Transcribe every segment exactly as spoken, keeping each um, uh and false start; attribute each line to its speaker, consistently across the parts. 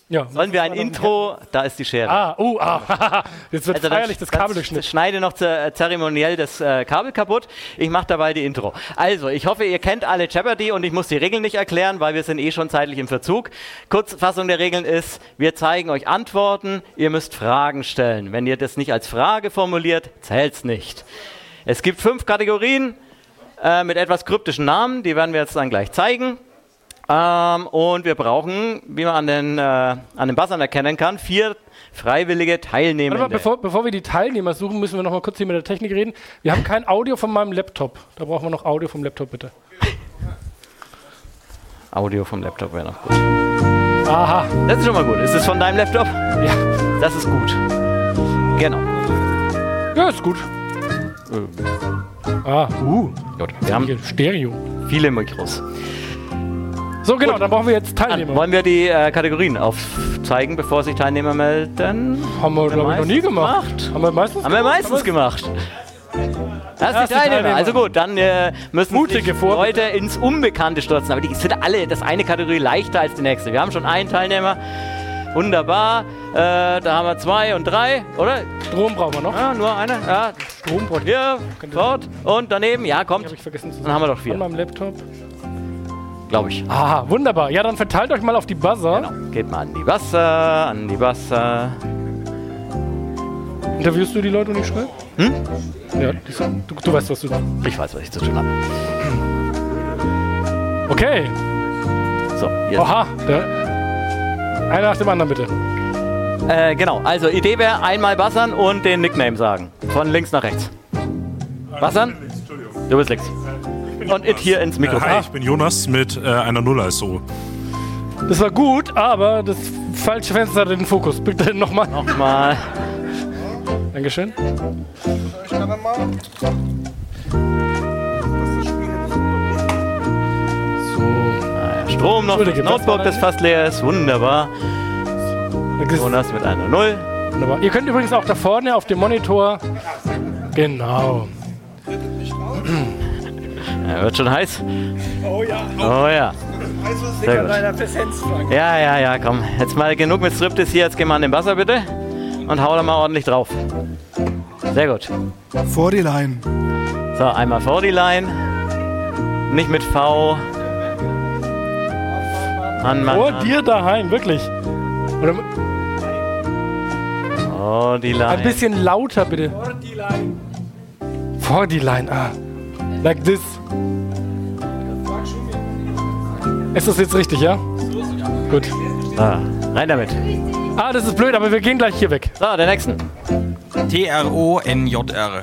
Speaker 1: Ja,
Speaker 2: Sollen wir ein Intro? Da ist die Schere.
Speaker 1: Ah, uh, ah, jetzt wird
Speaker 2: Also
Speaker 1: feierlich das Kabel
Speaker 2: das
Speaker 1: durchschnitten.
Speaker 2: schneide noch ze- zeremoniell das äh, Kabel kaputt. Ich mache dabei die Intro. Also, ich hoffe, ihr kennt alle Jeopardy und ich muss die Regeln nicht erklären, weil wir sind eh schon zeitlich im Verzug. Kurzfassung der Regeln ist, wir zeigen euch Antworten, ihr müsst Fragen stellen. Wenn ihr das nicht als Frage formuliert, zählt's nicht. Es gibt fünf Kategorien äh, mit etwas kryptischen Namen, die werden wir jetzt dann gleich zeigen. Ähm, und wir brauchen, wie man an den, äh, an den Buzzern erkennen kann, vier freiwillige Teilnehmende.
Speaker 1: Warte mal, bevor, bevor wir die Teilnehmer suchen, müssen wir noch mal kurz hier mit der Technik reden. Wir haben kein Audio von meinem Laptop. Da brauchen wir noch Audio vom Laptop, bitte.
Speaker 2: Audio vom Laptop wäre noch gut.
Speaker 1: Aha.
Speaker 2: Das ist schon mal gut. Ist es von deinem Laptop?
Speaker 1: Ja.
Speaker 2: Das ist gut. Genau.
Speaker 1: Ja, ist gut.
Speaker 2: Äh,
Speaker 1: Ah, uh.
Speaker 2: Gut. Wir haben
Speaker 1: Hier, Stereo.
Speaker 2: viele Mikros.
Speaker 1: So, genau,
Speaker 2: Gut.
Speaker 1: dann brauchen wir jetzt
Speaker 2: Dann
Speaker 1: Teilnehmer.
Speaker 2: wollen wir die äh, Kategorien aufzeigen, bevor sich Teilnehmer melden?
Speaker 1: Haben wir, glaube ich, noch nie
Speaker 2: meistens
Speaker 1: gemacht. Haben wir meistens
Speaker 2: Haben wir
Speaker 1: gemacht?
Speaker 2: meistens gemacht. Das ist
Speaker 1: Erste
Speaker 2: die Teilnehmer.
Speaker 1: Teilnehmer.
Speaker 2: Also gut, dann äh, müssen
Speaker 1: Mutige
Speaker 2: sich
Speaker 1: Vorbild.
Speaker 2: Leute ins Unbekannte stürzen. Aber die sind alle, das eine Kategorie leichter als die nächste. Wir haben schon einen Teilnehmer. Wunderbar. Äh, da haben wir zwei und drei, oder?
Speaker 1: Strom brauchen wir noch.
Speaker 2: Ja, nur eine. Ja,
Speaker 1: Strom brauchen
Speaker 2: hier, dort und daneben. Ja, kommt.
Speaker 1: Habe ich vergessen zu
Speaker 2: Dann haben wir doch
Speaker 1: An
Speaker 2: vier,
Speaker 1: meinem Laptop.
Speaker 2: glaube ich.
Speaker 1: Ah, wunderbar. Ja, dann verteilt euch mal auf die Buzzer.
Speaker 2: Genau. Geht mal an die Wasser, an die Wasser.
Speaker 1: Interviewst du die Leute und ich schreibe?
Speaker 2: Hm?
Speaker 1: Ja, die sind, du, du weißt, was du tust.
Speaker 2: Ich weiß, was ich zu tun habe.
Speaker 1: Okay.
Speaker 2: So, jetzt.
Speaker 1: Oha. Der, einer nach dem anderen, bitte.
Speaker 2: Äh, genau, also Idee wäre einmal buzzern und den Nickname sagen. Von links nach rechts. Buzzern? Du bist links. Und it hier ins Mikro.
Speaker 3: Äh, hi, ich bin Jonas mit äh, einer Null als O.
Speaker 1: Das war gut, aber das falsche Fenster hatte den Fokus. Bitte nochmal.
Speaker 2: Nochmal.
Speaker 1: Dankeschön. So.
Speaker 2: Ah, ja, Strom noch, das
Speaker 1: Entschuldige,
Speaker 2: Notebook, das fast leer ist. Wunderbar.
Speaker 1: Das-
Speaker 2: Jonas mit einer Null.
Speaker 1: Wunderbar. Ihr könnt übrigens auch da vorne auf dem Monitor. Genau.
Speaker 2: Ja, wird schon heiß.
Speaker 4: Oh ja,
Speaker 2: Oh ja. Sehr gut.
Speaker 4: deiner Präsenzfrage.
Speaker 2: Ja, ja, ja, komm. Jetzt mal genug mit Striptease hier. Jetzt gehen wir an den Buzzer bitte. Und hau da mal ordentlich drauf. Sehr gut.
Speaker 5: Vor die Line.
Speaker 2: So, einmal vor die Line. Nicht mit V. Mann, Mann,
Speaker 1: Vor
Speaker 2: Mann.
Speaker 1: dir daheim, wirklich. Oder
Speaker 2: Oh, die Line.
Speaker 1: ein bisschen lauter, bitte.
Speaker 4: Vor die Line.
Speaker 1: Vor die Line, ah. Like this. Ist das jetzt richtig, ja? Gut.
Speaker 2: Ah, rein damit.
Speaker 1: Ah, das ist blöd, aber wir gehen gleich hier weg.
Speaker 2: So, der nächsten.
Speaker 6: T R O N J R.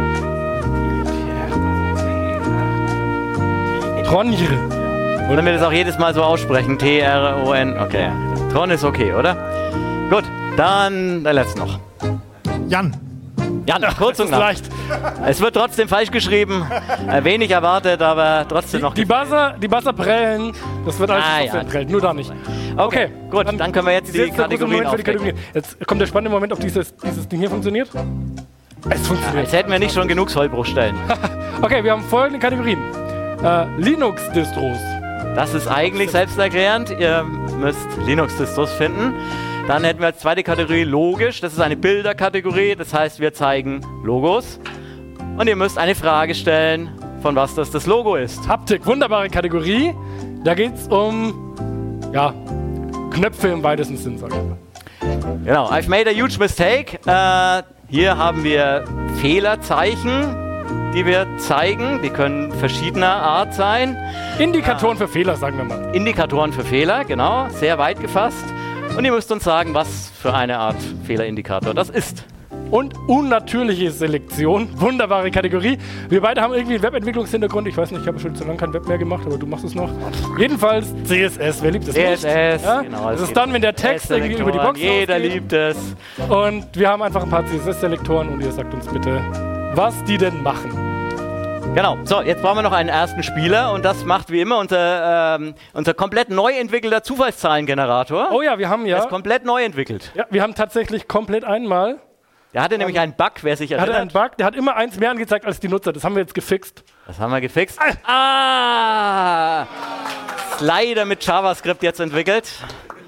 Speaker 1: Tronjr.
Speaker 2: Wollen wir das auch jedes Mal so aussprechen? T R O N. Okay. Tron ist okay, oder? Gut, dann der letzte noch.
Speaker 5: Jan.
Speaker 2: Jan, kurz und
Speaker 1: Das ist
Speaker 2: knapp.
Speaker 1: leicht.
Speaker 2: Es wird trotzdem falsch geschrieben. Äh, wenig erwartet, aber trotzdem noch.
Speaker 1: Die Buzzer, die Buzzer prellen. Das wird alles
Speaker 2: Ah,
Speaker 1: ah,
Speaker 2: ja.
Speaker 1: prellt, nur da nicht.
Speaker 2: Okay, gut, dann können wir jetzt die
Speaker 1: Jetzt der gute
Speaker 2: Kategorien
Speaker 1: Moment für die
Speaker 2: aufdecken.
Speaker 1: Kategorien. Jetzt kommt der spannende Moment, ob dieses, dieses Ding hier funktioniert. Es funktioniert.
Speaker 2: Als hätten wir nicht schon genug Sollbruchstellen.
Speaker 1: Okay, wir haben folgende Kategorien. Äh, Linux-Distros.
Speaker 2: Das ist eigentlich selbsterklärend. Ihr müsst Linux-Distros finden. Dann hätten wir als zweite Kategorie logisch. Das ist eine Bilderkategorie. Das heißt, wir zeigen Logos. Und ihr müsst eine Frage stellen, von was das das Logo ist.
Speaker 1: Haptik, wunderbare Kategorie. Da geht es um, ja, Knöpfe im weitesten Sinn, sag ich mal.
Speaker 2: Genau, I've made a huge mistake. Äh, hier haben wir Fehlerzeichen, die wir zeigen. Die können verschiedener Art sein.
Speaker 1: Indikatoren für Fehler, sagen wir mal.
Speaker 2: Indikatoren für Fehler, genau, sehr weit gefasst. Und ihr müsst uns sagen, was für eine Art Fehlerindikator das ist.
Speaker 1: Und unnatürliche Selektion, wunderbare Kategorie. Wir beide haben irgendwie einen Webentwicklungshintergrund. Ich weiß nicht, ich habe schon zu lange kein Web mehr gemacht, aber du machst es noch. Jedenfalls C S S, wer liebt es
Speaker 2: C
Speaker 1: nicht?
Speaker 2: S S,
Speaker 1: Ja?
Speaker 2: genau.
Speaker 1: Das ist dann, wenn der Text irgendwie über die Box
Speaker 2: Jeder
Speaker 1: rausgeht.
Speaker 2: liebt es.
Speaker 1: Und wir haben einfach ein paar C S S-Selektoren und ihr sagt uns bitte, was die denn machen.
Speaker 2: Genau, so, jetzt brauchen wir noch einen ersten Spieler und das macht wie immer unser, ähm, unser komplett neu entwickelter Zufallszahlengenerator.
Speaker 1: Oh ja, wir haben
Speaker 2: Der
Speaker 1: ja,
Speaker 2: ist komplett neu entwickelt.
Speaker 1: ja, wir haben tatsächlich komplett einmal,
Speaker 2: Der hatte nämlich einen Bug, wer sich
Speaker 1: der hatte einen
Speaker 2: erinnert.
Speaker 1: Bug, der hat immer eins mehr angezeigt als die Nutzer. Das haben wir jetzt gefixt.
Speaker 2: Das haben wir gefixt. Ah! Ist leider mit JavaScript jetzt entwickelt.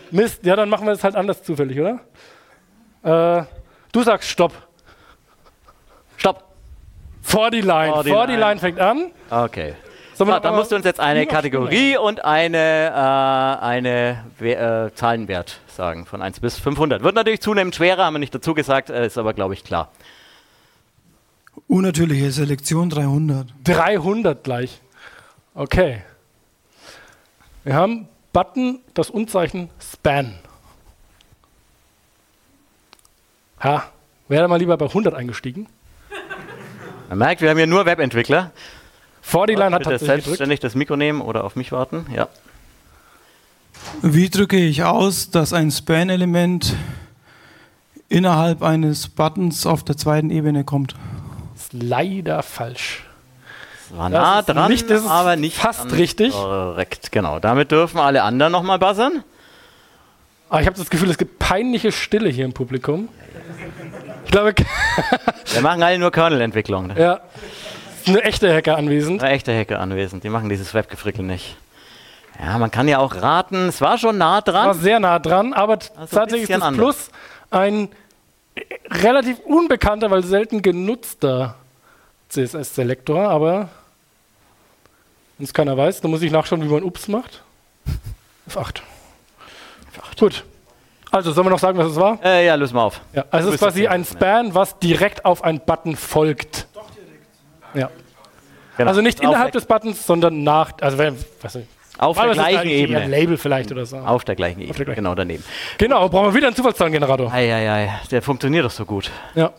Speaker 1: Mist, ja, dann machen wir es halt anders zufällig, oder? Äh, du sagst Stopp.
Speaker 2: Stopp.
Speaker 1: Vor die Line.
Speaker 2: Vor die
Speaker 1: Vor die
Speaker 2: Line.
Speaker 1: Line fängt an.
Speaker 2: Okay.
Speaker 1: Sollen wir
Speaker 2: So,
Speaker 1: noch
Speaker 2: dann
Speaker 1: mal-
Speaker 2: musst du uns jetzt eine
Speaker 1: Ja,
Speaker 2: Kategorie und eine, äh, eine We äh, Zahlenwert sagen, von eins bis fünfhundert. Wird natürlich zunehmend schwerer, haben wir nicht dazu gesagt, äh, ist aber, glaube ich, klar.
Speaker 5: Unnatürliche Selektion dreihundert.
Speaker 1: dreihundert gleich. Okay. Wir haben Button, das Unzeichen Span. Ha, wäre mal lieber bei hundert eingestiegen.
Speaker 2: Man merkt, wir haben hier nur Webentwickler.
Speaker 1: Vor die Line hat
Speaker 2: Bitte
Speaker 1: tatsächlich gedrückt.
Speaker 2: selbstständig das Mikro nehmen oder auf mich warten. Ja.
Speaker 5: Wie drücke ich aus, dass ein Span-Element innerhalb eines Buttons auf der zweiten Ebene kommt?
Speaker 1: Ist leider falsch.
Speaker 2: War
Speaker 1: Das
Speaker 2: nah
Speaker 1: ist
Speaker 2: dran,
Speaker 1: nicht- das ist
Speaker 2: aber nicht
Speaker 1: fast
Speaker 2: ganz
Speaker 1: richtig.
Speaker 2: Korrekt, genau. Damit dürfen alle anderen nochmal buzzern.
Speaker 1: Aber ich habe das Gefühl, es gibt peinliche Stille hier im Publikum. Ich glaube,
Speaker 2: Wir machen alle nur Kernel-Entwicklung.
Speaker 1: ja, ist eine echte Hacker anwesend.
Speaker 2: Eine echte Hacker anwesend, die machen dieses Webgefrickel nicht. Ja, man kann ja auch raten, es war schon nah
Speaker 1: War
Speaker 2: dran.
Speaker 1: sehr nah dran, aber t-
Speaker 2: Also ein
Speaker 1: tatsächlich ist
Speaker 2: bisschen
Speaker 1: das
Speaker 2: anders.
Speaker 1: Plus ein äh, relativ unbekannter, weil selten genutzter C S S-Selektor, aber wenn es keiner weiß, dann muss ich nachschauen, wie man Ups macht. F acht. Gut. Also, sollen wir noch sagen, was es war?
Speaker 2: Äh, ja, lösen wir auf.
Speaker 1: Ja, also es ist
Speaker 2: Müsste
Speaker 1: quasi
Speaker 2: es
Speaker 1: ein
Speaker 2: sein,
Speaker 1: Span, was direkt auf einen Button folgt. Ja.
Speaker 2: Genau.
Speaker 1: Also nicht
Speaker 2: auf
Speaker 1: innerhalb
Speaker 2: der,
Speaker 1: des Buttons, sondern nach, also wenn, was weiß ich,
Speaker 2: auf der
Speaker 1: normalerweise ist
Speaker 2: gleichen
Speaker 1: eigentlich eher
Speaker 2: Ebene.
Speaker 1: ein Label vielleicht oder so.
Speaker 2: Auf der gleichen Ebene,
Speaker 1: der gleichen.
Speaker 2: genau daneben.
Speaker 1: Genau, brauchen wir wieder einen Zufallszahlengenerator.
Speaker 2: Eieiei, der funktioniert doch so gut.
Speaker 1: Ja.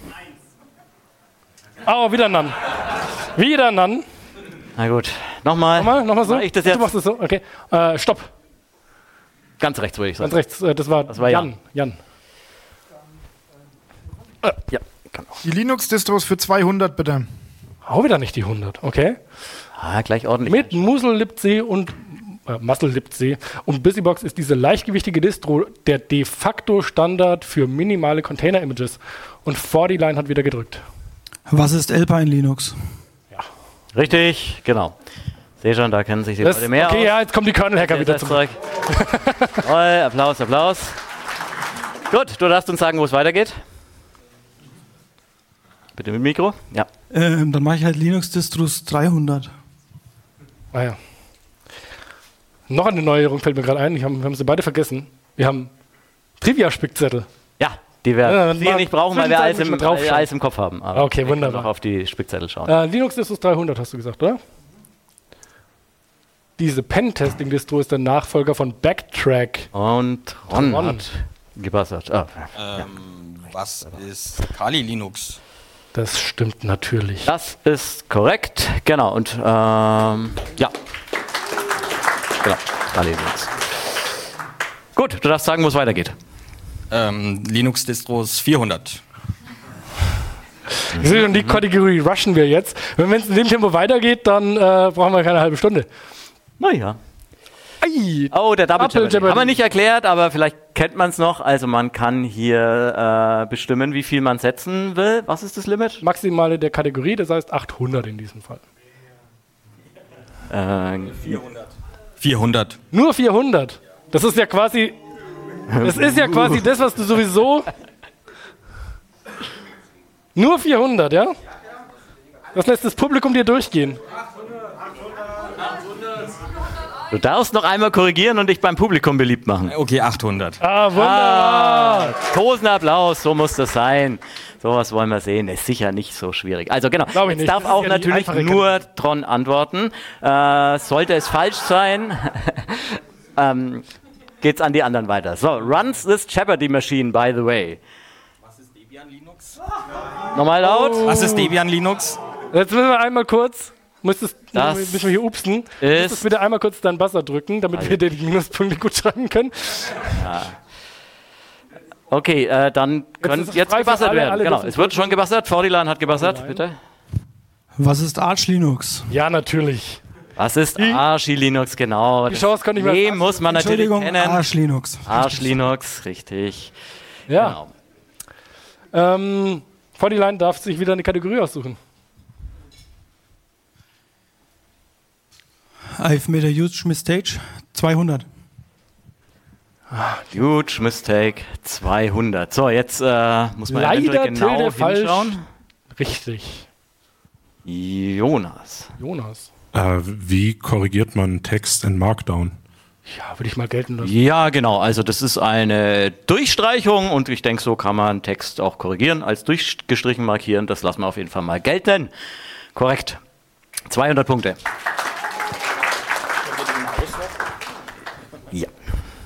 Speaker 1: Oh, wieder Nan. Wieder Nan.
Speaker 2: Na gut, nochmal.
Speaker 1: Nochmal, nochmal so.
Speaker 2: Mach ich das
Speaker 1: Du
Speaker 2: jetzt?
Speaker 1: machst es so. Okay. Äh, stopp.
Speaker 2: Ganz rechts würde ich sagen.
Speaker 1: Ganz rechts. Äh, das war,
Speaker 2: Das war
Speaker 1: Jan. Jan.
Speaker 2: Ja, genau.
Speaker 5: Die Linux-Distros für zweihundert bitte.
Speaker 1: Auch wieder nicht die hundert. Okay.
Speaker 2: Ah, gleich ordentlich.
Speaker 1: Mit Musel libc und äh, Muscle libc und Busybox ist diese leichtgewichtige Distro der de facto Standard für minimale Container-Images. Und vor die Line hat wieder gedrückt.
Speaker 5: Was ist Alpine Linux?
Speaker 2: Richtig, genau. Sehe schon, da kennen sich die
Speaker 1: Das,
Speaker 2: Leute mehr
Speaker 1: okay,
Speaker 2: aus.
Speaker 1: ja, jetzt kommen die Kernel-Hacker wieder
Speaker 2: Das
Speaker 1: zurück.
Speaker 2: Zeug. Toll, Applaus, Applaus. Gut, du darfst uns sagen, wo es weitergeht. Bitte mit Mikro. Ja.
Speaker 5: Ähm, dann mache ich halt Linux-Distros dreihundert.
Speaker 1: Ah ja. Noch eine Neuerung fällt mir gerade ein. Ich hab, wir haben sie beide vergessen. Wir haben Trivia-Spickzettel.
Speaker 2: Ja, die wir
Speaker 1: Ja, dann
Speaker 2: die
Speaker 1: mal
Speaker 2: nicht brauchen, weil wir alles im,
Speaker 1: zwischenzeitlich draufschauen.
Speaker 2: alles im Kopf haben. Aber
Speaker 1: Okay,
Speaker 2: wir können
Speaker 1: wunderbar.
Speaker 2: noch auf die Spickzettel schauen.
Speaker 1: Äh, Linux Distros dreihundert hast du gesagt, oder? Diese Pen-Testing-Distro ist der Nachfolger von Backtrack.
Speaker 2: Und Ron,
Speaker 1: Ron.
Speaker 2: hat gebassert. Ah,
Speaker 6: Ähm, was ist Kali Linux?
Speaker 1: Das stimmt natürlich.
Speaker 2: das ist korrekt. Genau. Und ähm, ja. Genau. Kali Linux. Gut, du darfst sagen, wo es weitergeht.
Speaker 6: Ähm, Linux Distros vierhundert.
Speaker 1: Ich sehe schon, die Kategorie rushen wir jetzt. Wenn es in dem Tempo weitergeht, dann äh, brauchen wir keine halbe Stunde.
Speaker 2: Naja.
Speaker 1: Ei,
Speaker 2: Oh, der Double,
Speaker 1: Double
Speaker 2: Jeopardy.
Speaker 1: Jeopardy.
Speaker 2: Haben wir nicht erklärt, aber vielleicht kennt man es noch. Also man kann hier äh, bestimmen, wie viel man setzen will. Was ist das Limit?
Speaker 1: Maximale der Kategorie, das heißt achthundert in diesem Fall.
Speaker 2: Äh,
Speaker 6: vierhundert.
Speaker 1: Nur vierhundert. Das ist ja quasi, das ist ja quasi das, was du sowieso. Nur vierhundert, ja? Das lässt das Publikum dir durchgehen.
Speaker 2: du darfst noch einmal korrigieren und dich beim Publikum beliebt machen.
Speaker 6: Okay, achthundert.
Speaker 1: Ah, wunderbar.
Speaker 2: Tosenapplaus, so muss das sein. Sowas wollen wir sehen. Ist sicher nicht so schwierig. Also genau,
Speaker 1: Glaub ich
Speaker 2: jetzt
Speaker 1: nicht.
Speaker 2: darf
Speaker 1: Das ist
Speaker 2: auch
Speaker 1: ja die
Speaker 2: natürlich
Speaker 1: einfache
Speaker 2: nur Tron antworten. Äh, sollte es falsch sein, ähm, geht's an die anderen weiter. So, runs this Jeopardy machine, by the way.
Speaker 6: Was ist Debian Linux?
Speaker 2: Nochmal laut.
Speaker 6: Was ist Debian Linux?
Speaker 1: Jetzt müssen wir einmal kurz. Müsstest,
Speaker 2: Das
Speaker 1: müssen wir hier upsen.
Speaker 2: ist-
Speaker 1: Müsstest bitte einmal kurz deinen Buzzer drücken, damit wir dir die Minuspunkte gut schreiben können.
Speaker 2: Okay, äh, dann können
Speaker 1: ist es
Speaker 2: jetzt
Speaker 1: frei für
Speaker 2: gebassert
Speaker 1: alle,
Speaker 2: werden.
Speaker 1: alle
Speaker 2: Genau,
Speaker 1: dürfen
Speaker 2: es wird schon gebassert. Fordyline hat gebassert, bitte.
Speaker 5: Was ist Arch Linux?
Speaker 1: Ja, natürlich.
Speaker 2: Was ist Arch Linux, genau.
Speaker 1: Die Chance konnte ich mir
Speaker 2: Nee,
Speaker 1: als
Speaker 2: muss man natürlich
Speaker 5: Entschuldigung,
Speaker 2: kennen.
Speaker 5: Arch Linux.
Speaker 2: Arch Linux, richtig.
Speaker 1: Ja.
Speaker 2: Genau.
Speaker 1: Ähm, Fordyline darf sich wieder eine Kategorie aussuchen.
Speaker 5: I've made a huge mistake. zweihundert.
Speaker 2: Huge Mistake, zweihundert. So, jetzt äh, muss man
Speaker 1: Leider
Speaker 2: genau
Speaker 1: Tilde falsch.
Speaker 2: hinschauen.
Speaker 1: Richtig.
Speaker 2: Jonas.
Speaker 1: Jonas.
Speaker 3: Äh, wie korrigiert man Text in Markdown?
Speaker 1: Ja, würde ich mal gelten lassen.
Speaker 2: Ja, genau. Also das ist eine Durchstreichung und ich denke, so kann man Text auch korrigieren. Als durchgestrichen markieren, das lassen wir auf jeden Fall mal gelten. Korrekt. zweihundert Punkte. Ja.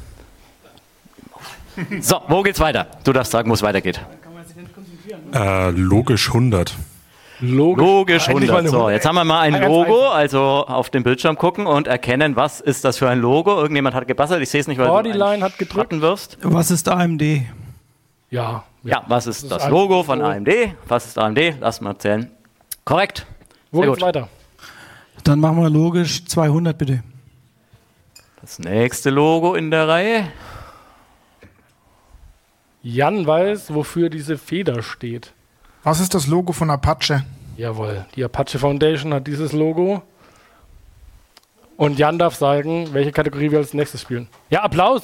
Speaker 2: So, wo geht's weiter? Du darfst sagen, wo es weitergeht.
Speaker 3: Äh, logisch hundert.
Speaker 1: Logisch,
Speaker 2: Logisch
Speaker 1: Endlich mal
Speaker 2: hundert.
Speaker 1: eine
Speaker 2: So,
Speaker 1: hundert.
Speaker 2: jetzt haben wir mal ein
Speaker 1: Ganz
Speaker 2: Logo,
Speaker 1: einfach.
Speaker 2: also auf den Bildschirm gucken und erkennen, was ist das für ein Logo. Irgendjemand hat gebassert, ich sehe es nicht, weil
Speaker 1: Bodyline
Speaker 2: du einen
Speaker 1: hat gedrückt.
Speaker 2: Schatten wirfst.
Speaker 5: Was ist A M D?
Speaker 1: Ja.
Speaker 2: Ja, was ist
Speaker 1: ist
Speaker 2: das
Speaker 1: ein
Speaker 2: Logo von
Speaker 1: Logo.
Speaker 2: A M D? Was ist A M D? Lass mal zählen. Korrekt.
Speaker 1: Wo
Speaker 2: Sehr
Speaker 1: geht's
Speaker 2: gut.
Speaker 1: weiter?
Speaker 5: Dann machen wir logisch zweihundert bitte.
Speaker 2: Das nächste Logo in der Reihe.
Speaker 1: Jan weiß, wofür diese Feder steht.
Speaker 7: Was ist das Logo von Apache?
Speaker 1: Jawohl, die Apache Foundation hat dieses Logo. Und Jan darf sagen, welche Kategorie wir als nächstes spielen. Ja, Applaus!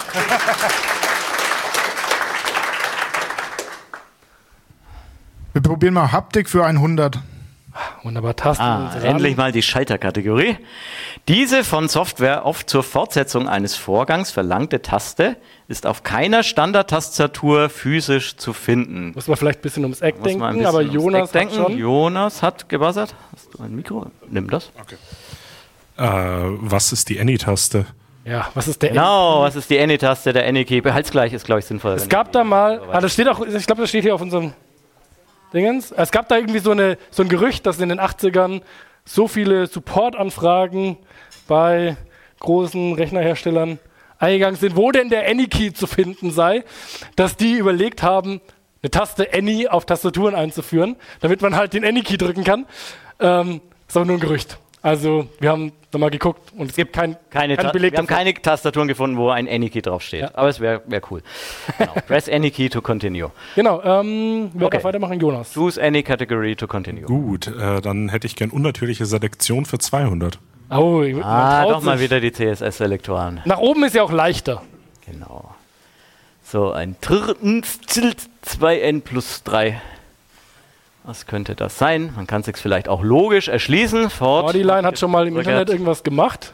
Speaker 7: Wir probieren mal Haptik für hundert.
Speaker 1: Wunderbar, Tasten.
Speaker 2: Ah,
Speaker 1: und Rahmen.
Speaker 2: endlich mal die Schalterkategorie. Diese von Software oft zur Fortsetzung eines Vorgangs verlangte Taste ist auf keiner Standardtastatur physisch zu finden.
Speaker 1: Muss man vielleicht ein bisschen ums Eck
Speaker 2: Muss man ein
Speaker 1: denken,
Speaker 2: bisschen
Speaker 1: aber
Speaker 2: ums
Speaker 1: Jonas
Speaker 2: Eck
Speaker 1: hat
Speaker 2: denken.
Speaker 1: schon.
Speaker 2: Jonas hat gebuzzert. Hast du ein Mikro? Nimm das.
Speaker 3: Äh, was ist die Any-Taste?
Speaker 1: Ja, was ist der
Speaker 2: Genau, was ist die Any-Taste, der Any-Key? Behaltsgleich ist, glaube ich, sinnvoll.
Speaker 1: Es gab da mal, ah, das steht auch, ich glaube, das steht hier auf unserem Dingens. Es gab da irgendwie so, eine, so ein Gerücht, dass in den achtzigern so viele Support-Anfragen bei großen Rechnerherstellern eingegangen sind, wo denn der Any-Key zu finden sei, dass die überlegt haben, eine Taste Any auf Tastaturen einzuführen, damit man halt den Any-Key drücken kann. Ähm, ist aber nur ein Gerücht. Also wir haben da mal geguckt und es gibt kein,
Speaker 2: Keine
Speaker 1: kein
Speaker 2: Ta-
Speaker 1: Beleg
Speaker 2: wir haben
Speaker 1: dafür.
Speaker 2: keine Tastaturen gefunden, wo ein Any-Key draufsteht.
Speaker 1: Ja.
Speaker 2: Aber es wäre wär cool. Genau. Press Any-Key to continue.
Speaker 1: Genau, ähm, wer
Speaker 2: Okay.
Speaker 1: darf weitermachen? Jonas.
Speaker 2: Choose any category to continue.
Speaker 3: Gut, äh, dann hätte ich gern unnatürliche Selektion für zweihundert.
Speaker 1: Oh, man
Speaker 2: Ah,
Speaker 1: traut
Speaker 2: doch mal
Speaker 1: sich.
Speaker 2: wieder die C S S-Selektoren.
Speaker 1: Nach oben ist ja auch leichter.
Speaker 2: Genau. So, ein zwei n plus drei. Was könnte das sein? Man kann es sich vielleicht auch logisch erschließen. Fort.
Speaker 1: Bodyline hat schon mal im
Speaker 2: Rückert.
Speaker 1: Internet irgendwas gemacht.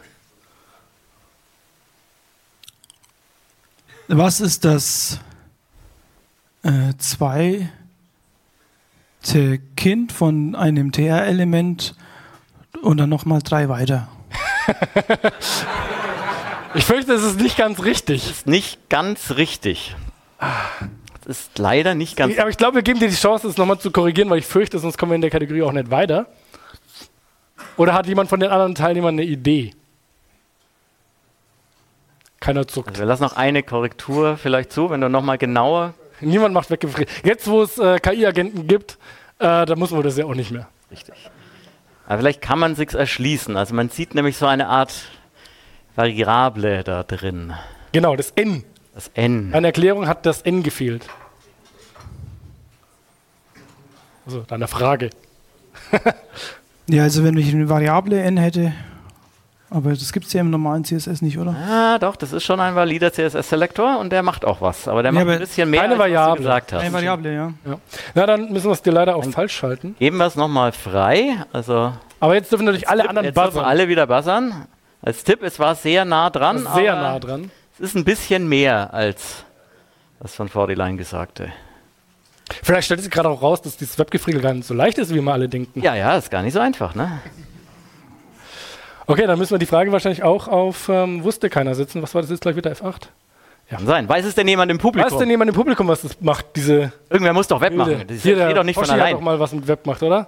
Speaker 5: Was ist das äh, zweite Kind von einem T R-Element und dann nochmal drei weiter?
Speaker 1: Ich fürchte, es ist nicht ganz richtig.
Speaker 2: Ist nicht ganz richtig. Das ist leider nicht ganz.
Speaker 1: Aber ich glaube, wir geben dir die Chance, es nochmal zu korrigieren, weil ich fürchte, sonst kommen wir in der Kategorie auch nicht weiter. Oder hat jemand von den anderen Teilnehmern eine Idee? Keiner zuckt.
Speaker 2: Also wir lassen noch eine Korrektur vielleicht zu, wenn du nochmal genauer.
Speaker 1: Niemand macht weggefriert. Jetzt, wo es äh, K I-Agenten gibt, äh, da muss man das ja auch nicht mehr.
Speaker 2: Richtig. Aber vielleicht kann man sich's erschließen. Also man sieht nämlich so eine Art Variable da drin.
Speaker 1: Genau, das N.
Speaker 2: Das N.
Speaker 1: Eine Erklärung hat das N gefehlt. Also, deine Frage.
Speaker 5: Ja, also wenn ich eine Variable n hätte, aber das gibt es ja im normalen C S S nicht, oder?
Speaker 2: Ah, doch, das ist schon ein valider C S S-Selektor und der macht auch was. Aber der
Speaker 5: Ja,
Speaker 2: macht
Speaker 5: aber
Speaker 2: ein bisschen mehr,
Speaker 1: keine
Speaker 2: als was
Speaker 1: Variable.
Speaker 2: du gesagt hast.
Speaker 5: Eine Variable, ja.
Speaker 1: Ja. Na, dann müssen wir es dir leider auch falsch schalten.
Speaker 2: Geben wir es nochmal frei. Also
Speaker 1: Aber jetzt dürfen natürlich alle anderen
Speaker 2: jetzt dürfen
Speaker 1: buzzern.
Speaker 2: alle wieder buzzern. Als Tipp, es war sehr nah dran.
Speaker 1: Sehr
Speaker 2: aber
Speaker 1: nah dran.
Speaker 2: Es ist ein bisschen mehr als das von Bodyline Gesagte.
Speaker 1: Vielleicht stellt sich gerade auch raus, dass dieses Webgefrickel gar nicht so leicht ist, wie wir alle denken.
Speaker 2: Ja, ja, ist gar nicht so einfach, ne?
Speaker 1: Okay, dann müssen wir die Frage wahrscheinlich auch auf ähm, wusste keiner setzen. Was war das jetzt gleich wieder? F acht?
Speaker 2: Kann sein. Weiß es denn jemand im Publikum?
Speaker 1: Weiß denn jemand im Publikum, was das macht, diese
Speaker 2: Irgendwer muss doch Web
Speaker 1: Bilder?
Speaker 2: machen. Das
Speaker 1: Hier,
Speaker 2: geht
Speaker 1: der
Speaker 2: doch nicht von
Speaker 1: Hoshi hat
Speaker 2: allein.
Speaker 1: doch mal was mit Web gemacht, oder?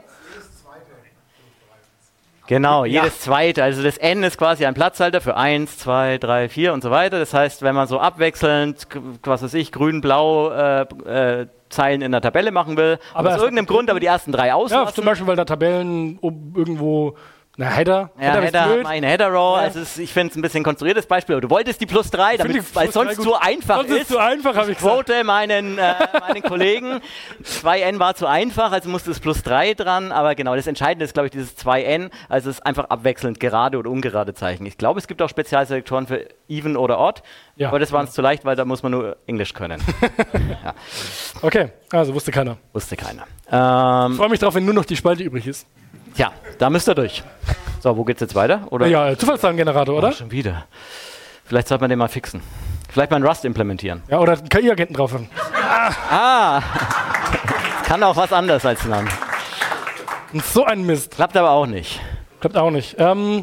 Speaker 2: Genau, jedes zweite. Also das N ist quasi ein Platzhalter für eins, zwei, drei, vier und so weiter. Das heißt, wenn man so abwechselnd, g- was weiß ich, grün, blau äh, äh, Zeilen in der Tabelle machen will,
Speaker 1: Aber
Speaker 2: aber aus irgendeinem Grund aber die ersten drei
Speaker 1: Ja,
Speaker 2: auslassen.
Speaker 1: zum Beispiel, weil da Tabellen ob irgendwo Na, Header.
Speaker 2: Ja,
Speaker 1: ist
Speaker 2: Header,
Speaker 1: blöd.
Speaker 2: meine Header Row.
Speaker 1: Ja.
Speaker 2: Also es ist, ich finde es ein bisschen konstruiertes Beispiel. Aber du wolltest die plus drei, damit,
Speaker 1: Find ich
Speaker 2: weil
Speaker 1: plus
Speaker 2: sonst
Speaker 1: drei
Speaker 2: zu
Speaker 1: gut.
Speaker 2: einfach
Speaker 1: Sonst ist
Speaker 2: ist.
Speaker 1: zu einfach, habe ich gesagt.
Speaker 2: Quote meinen, äh, meinen Kollegen. zwei n war zu einfach, also musste es plus drei dran. Aber genau, das Entscheidende ist, glaube ich, dieses zwei n. Also es ist einfach abwechselnd gerade oder ungerade Zeichen. Ich glaube, es gibt auch Spezialselektoren für even oder odd.
Speaker 1: Ja.
Speaker 2: Aber das war uns zu leicht, weil da muss man nur Englisch können. Ja,
Speaker 1: Okay, also wusste keiner.
Speaker 2: wusste keiner. Ähm,
Speaker 1: Ich freue mich drauf, wenn nur noch die Spalte übrig ist.
Speaker 2: ja, da müsst ihr durch. So, wo geht's jetzt weiter? Oder?
Speaker 1: Ja, Zufallszahlengenerator, oder?
Speaker 2: Oh, schon wieder. Vielleicht sollte man den mal fixen. Vielleicht mal einen Rust implementieren.
Speaker 1: Ja, oder einen K I-Agenten drauf haben.
Speaker 2: Ah! Kann auch was anderes als Land.
Speaker 1: Und so ein Mist.
Speaker 2: Klappt aber auch nicht.
Speaker 1: Klappt auch nicht. Ähm,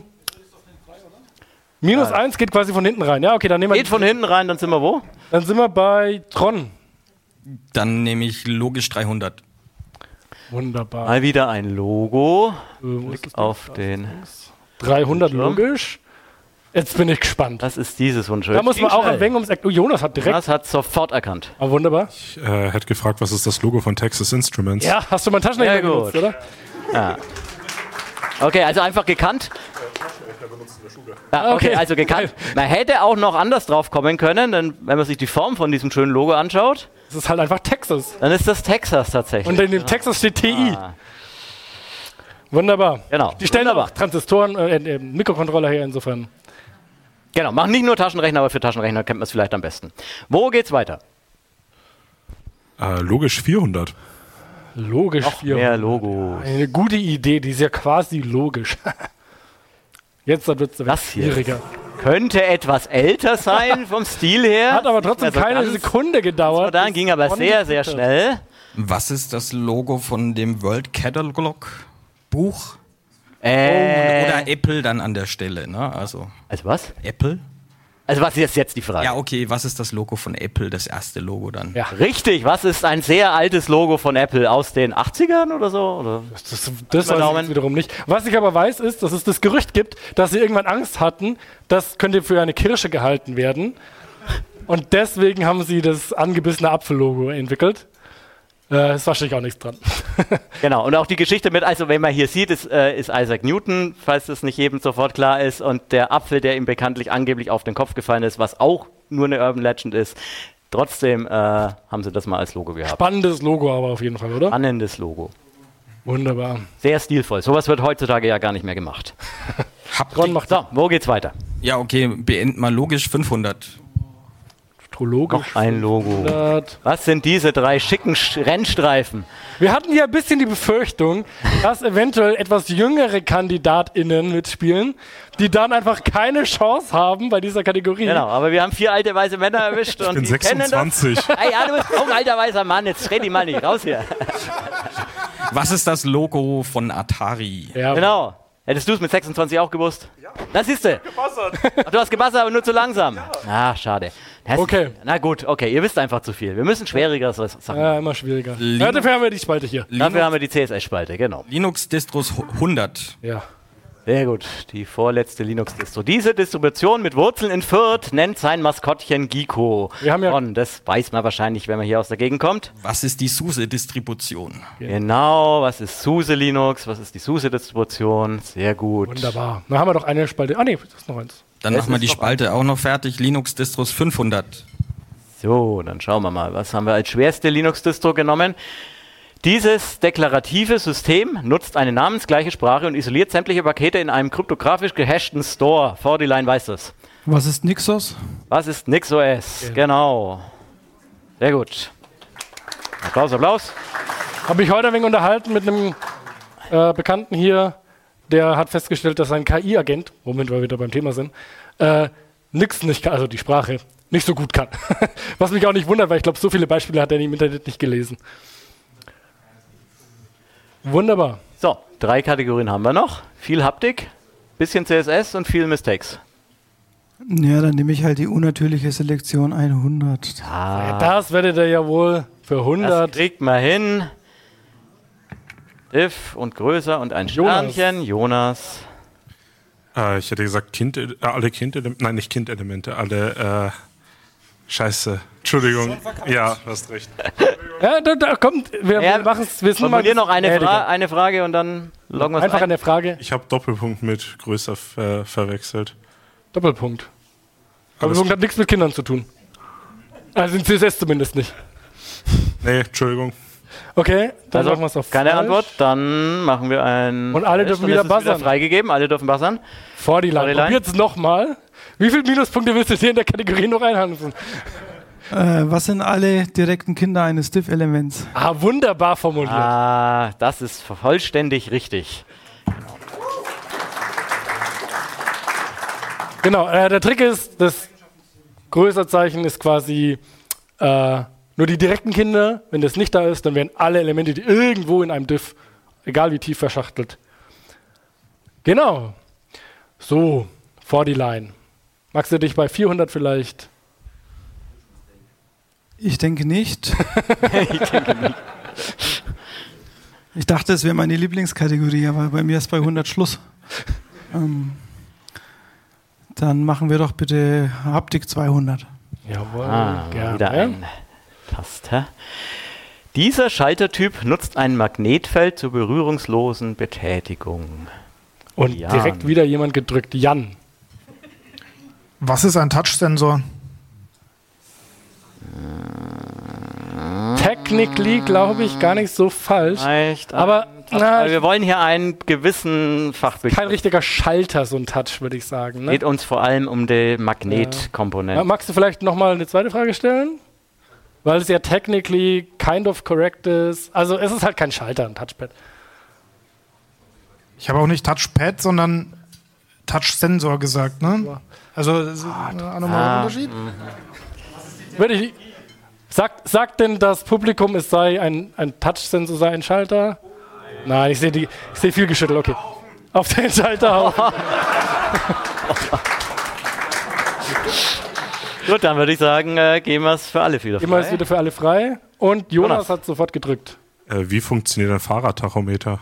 Speaker 1: minus eins geht quasi von hinten rein. Ja, okay, dann nehmen wir.
Speaker 2: Geht von hinten rein, dann sind wir wo?
Speaker 1: Dann sind wir bei Tron.
Speaker 6: Dann nehme ich logisch dreihundert.
Speaker 1: Wunderbar.
Speaker 2: Mal wieder ein Logo.
Speaker 1: Äh, wo ist das
Speaker 2: Auf
Speaker 1: denn?
Speaker 2: den.
Speaker 1: dreihundert
Speaker 2: Schirm.
Speaker 1: logisch. Jetzt bin ich gespannt.
Speaker 2: Das ist dieses Wunschschild.
Speaker 1: Da muss man auch ein wenig ums Eck. Oh, Jonas hat direkt.
Speaker 2: Das hat sofort erkannt.
Speaker 1: Ah, wunderbar.
Speaker 3: Ich äh, hätte gefragt, was ist das Logo von Texas Instruments?
Speaker 1: Ja, hast du mal einen Taschenrechner
Speaker 2: Sehr gut.
Speaker 1: genutzt, oder?
Speaker 2: Ja. Okay, also einfach gekannt. Ja, okay,
Speaker 1: Okay.
Speaker 2: also gekannt. Man hätte auch noch anders drauf kommen können, denn wenn man sich die Form von diesem schönen Logo anschaut,
Speaker 1: Das ist halt einfach Texas.
Speaker 2: dann ist das Texas tatsächlich.
Speaker 1: Und in dem Texas steht T I.
Speaker 2: Ah.
Speaker 1: Wunderbar.
Speaker 2: Genau.
Speaker 1: Die stellen
Speaker 2: Wunderbar.
Speaker 1: auch Transistoren, äh, äh, Mikrocontroller her, insofern.
Speaker 2: Genau, machen nicht nur Taschenrechner, aber für Taschenrechner kennt man es vielleicht am besten. Wo geht's weiter?
Speaker 3: Äh, logisch vierhundert.
Speaker 1: Logisch.
Speaker 2: Noch
Speaker 1: hier.
Speaker 2: mehr Logos.
Speaker 1: Eine gute Idee, die ist ja quasi logisch. Jetzt wird es
Speaker 2: Das hier.
Speaker 1: schwieriger.
Speaker 2: Könnte etwas älter sein vom Stil her.
Speaker 1: Hat aber trotzdem
Speaker 2: Also
Speaker 1: keine
Speaker 2: ganz
Speaker 1: Sekunde gedauert.
Speaker 2: Modern, ging aber
Speaker 1: bis
Speaker 2: sehr,
Speaker 1: Tron
Speaker 2: sehr
Speaker 1: geführt hat.
Speaker 2: schnell.
Speaker 6: Was ist das Logo von dem World Catalog Buch?
Speaker 2: Äh,
Speaker 6: Oder Apple dann an der Stelle, ne? Also
Speaker 2: also was?
Speaker 6: Apple?
Speaker 2: Also was ist jetzt, jetzt die Frage?
Speaker 6: Ja, okay, was ist das Logo von Apple, das erste Logo dann?
Speaker 1: Ja.
Speaker 2: Richtig, was ist ein sehr altes Logo von Apple aus den achtzigern oder so? Oder?
Speaker 1: Das, das, das weiß ich
Speaker 2: Daumen.
Speaker 1: jetzt wiederum nicht. Was ich aber weiß, ist, dass es das Gerücht gibt, dass sie irgendwann Angst hatten, das könnte für eine Kirsche gehalten werden. Und deswegen haben sie das angebissene Apfellogo entwickelt. Äh, ist wahrscheinlich auch nichts dran.
Speaker 2: Genau, und auch die Geschichte mit, also wenn man hier sieht, ist, äh, ist Isaac Newton, falls das nicht jedem sofort klar ist, und der Apfel, der ihm bekanntlich angeblich auf den Kopf gefallen ist, was auch nur eine Urban Legend ist. Trotzdem äh, haben sie das mal als Logo gehabt.
Speaker 1: Spannendes Logo aber auf jeden Fall, oder?
Speaker 2: Spannendes Logo.
Speaker 1: Wunderbar.
Speaker 2: Sehr stilvoll. Sowas wird heutzutage ja gar nicht mehr gemacht.
Speaker 1: Tron macht
Speaker 2: So, wo geht's weiter?
Speaker 6: Ja, okay, beenden mal logisch fünfhundert.
Speaker 1: astrologisch.
Speaker 2: Ein Logo.
Speaker 1: fünfhundert.
Speaker 2: Was sind diese drei schicken Sch- Rennstreifen?
Speaker 1: Wir hatten hier ein bisschen die Befürchtung, dass eventuell etwas jüngere KandidatInnen mitspielen, die dann einfach keine Chance haben bei dieser Kategorie.
Speaker 2: Genau, aber wir haben vier alte weiße Männer erwischt und
Speaker 3: Ich bin
Speaker 2: die kennen das.
Speaker 3: sechsundzwanzig.
Speaker 2: Hey, ja, du bist auch ein alter weißer Mann, jetzt dreh die mal nicht raus hier.
Speaker 6: Was ist das Logo von Atari?
Speaker 1: Ja,
Speaker 2: Genau. Hättest du es mit sechsundzwanzig auch gewusst? Ja. Das siehst du. Ach, du hast gebassert, aber nur zu langsam. Ah, schade. Das
Speaker 1: Okay.
Speaker 2: Na gut, okay, ihr wisst einfach zu viel. Wir müssen schwierigeres Sachen.
Speaker 1: Ja, immer schwieriger.
Speaker 6: Linux-
Speaker 1: Ja, dafür haben wir die Spalte hier.
Speaker 2: Dafür haben wir die C S S-Spalte, genau.
Speaker 6: Linux-Distros hundert.
Speaker 1: Ja.
Speaker 2: Sehr gut, die vorletzte Linux-Distro. Diese Distribution mit Wurzeln in Fürth nennt sein Maskottchen Giko.
Speaker 1: Wir haben ja-
Speaker 2: Und das weiß man wahrscheinlich, wenn man hier aus der Gegend kommt.
Speaker 6: Was ist die SUSE-Distribution?
Speaker 2: Genau, was ist SUSE Linux, was ist die SUSE-Distribution? Sehr gut.
Speaker 1: Wunderbar. Dann haben wir doch eine Spalte. Ah, nee, das ist noch eins.
Speaker 6: Dann
Speaker 2: Es
Speaker 6: machen wir
Speaker 2: ist
Speaker 6: die
Speaker 2: noch
Speaker 6: Spalte auch noch fertig. Linux-Distros fünfhundert.
Speaker 2: So, dann schauen wir mal, was haben wir als schwerste Linux-Distro genommen? Dieses deklarative System nutzt eine namensgleiche Sprache und isoliert sämtliche Pakete in einem kryptografisch gehashten Store. Fordyline weiß das.
Speaker 5: Was ist Nixos?
Speaker 2: Was ist NixOS? Genau. Sehr gut. Applaus, Applaus.
Speaker 1: Habe ich heute ein wenig unterhalten mit einem äh, Bekannten hier, der hat festgestellt, dass sein K I-Agent, womit wir wieder beim Thema sind, äh, nix nicht kann, also die Sprache, nicht so gut kann. Was mich auch nicht wundert, weil ich glaube, so viele Beispiele hat er im Internet nicht gelesen. Wunderbar.
Speaker 2: So, drei Kategorien haben wir noch. Viel Haptik, bisschen C S S und viel Mistakes.
Speaker 5: Ja, dann nehme ich halt die unnatürliche Selektion hundert.
Speaker 1: Ja, das werdet ihr ja wohl für
Speaker 2: Das
Speaker 1: hundert.
Speaker 2: kriegt man hin. Diff und größer und ein
Speaker 1: Jonas.
Speaker 2: Sternchen. Jonas.
Speaker 3: Äh, ich hätte gesagt, kind, äh, alle Kindelemente, nein, nicht Kindelemente, alle, äh, Scheiße, Entschuldigung. Ja, du hast recht.
Speaker 1: Ja, da, da kommt, wir,
Speaker 2: Ja,
Speaker 1: wir machen es, wir sind mal
Speaker 2: Formulier noch eine,
Speaker 1: gnädiger.
Speaker 2: Fra eine Frage und dann Loggen wir's
Speaker 1: Einfach
Speaker 2: ein.
Speaker 1: an der Frage.
Speaker 3: Ich habe Doppelpunkt mit größer ver verwechselt.
Speaker 1: Doppelpunkt.
Speaker 3: Alles
Speaker 1: Doppelpunkt hat nichts mit Kindern zu tun. Also in C S S zumindest nicht.
Speaker 3: Nee, Entschuldigung.
Speaker 1: Okay, dann
Speaker 2: Also,
Speaker 1: machen wir es auf
Speaker 2: keine
Speaker 1: falsch.
Speaker 2: Antwort, dann machen wir ein.
Speaker 1: Und alle
Speaker 2: Falsch.
Speaker 1: dürfen
Speaker 2: Dann
Speaker 1: wieder
Speaker 2: ist es
Speaker 1: buzzern.
Speaker 2: freigegeben, alle dürfen buzzern.
Speaker 1: Vor die
Speaker 2: Vor
Speaker 1: Line.
Speaker 2: die Line.
Speaker 1: Probiert's nochmal. Wie viele Minuspunkte willst du dir in der Kategorie noch einhandeln?
Speaker 5: Äh, was sind alle direkten Kinder eines Diff-Elements?
Speaker 1: Ah, wunderbar formuliert.
Speaker 2: Ah, das ist vollständig richtig.
Speaker 1: Genau, äh, der Trick ist, das Größerzeichen ist quasi äh, nur die direkten Kinder. Wenn das nicht da ist, dann werden alle Elemente, die irgendwo in einem Diff, egal wie tief verschachtelt. Genau. So, vor die Line. Magst du dich bei vierhundert vielleicht?
Speaker 5: Ich denke nicht.
Speaker 2: Ich denke nicht.
Speaker 5: Ich dachte, es wäre meine Lieblingskategorie, aber bei mir ist bei hundert Schluss. Ähm, dann machen wir doch bitte Haptik zweihundert.
Speaker 1: Jawohl,
Speaker 2: Ah,
Speaker 1: gerne.
Speaker 2: wieder ein Taster. Dieser Schaltertyp nutzt ein Magnetfeld zur berührungslosen Betätigung.
Speaker 1: Und
Speaker 2: Jan.
Speaker 1: direkt wieder jemand gedrückt. Jan.
Speaker 7: Was ist ein Touchsensor?
Speaker 1: Technically, glaube ich, gar nicht so falsch.
Speaker 2: Vielleicht,
Speaker 1: Aber,
Speaker 2: ähm,
Speaker 1: na,
Speaker 2: aber wir wollen hier einen gewissen Fachbegriff.
Speaker 1: Kein richtiger Schalter, so ein Touch, würde ich sagen. Ne?
Speaker 2: Geht uns vor allem um die Magnetkomponente.
Speaker 1: Ja, magst du vielleicht nochmal eine zweite Frage stellen? Weil es ja technically kind of correct ist. Also es ist halt kein Schalter, ein Touchpad.
Speaker 7: Ich habe auch nicht Touchpad, sondern Touchsensor gesagt, ne? Also das ist ein normaler Unterschied.
Speaker 1: Würde ich, sagt, sagt denn das Publikum, es sei ein, ein Touchsensor, sei ein Schalter? Nein, ich sehe die- ich sehe viel geschüttelt, okay. Auf den Schalterhaufen.
Speaker 2: Gut, dann würde ich sagen, äh, gehen wir es für alle wieder frei.
Speaker 1: Immer ist wieder für alle frei. Und Jonas,
Speaker 2: Jonas.
Speaker 1: hat sofort gedrückt.
Speaker 3: Äh, wie funktioniert ein Fahrradtachometer?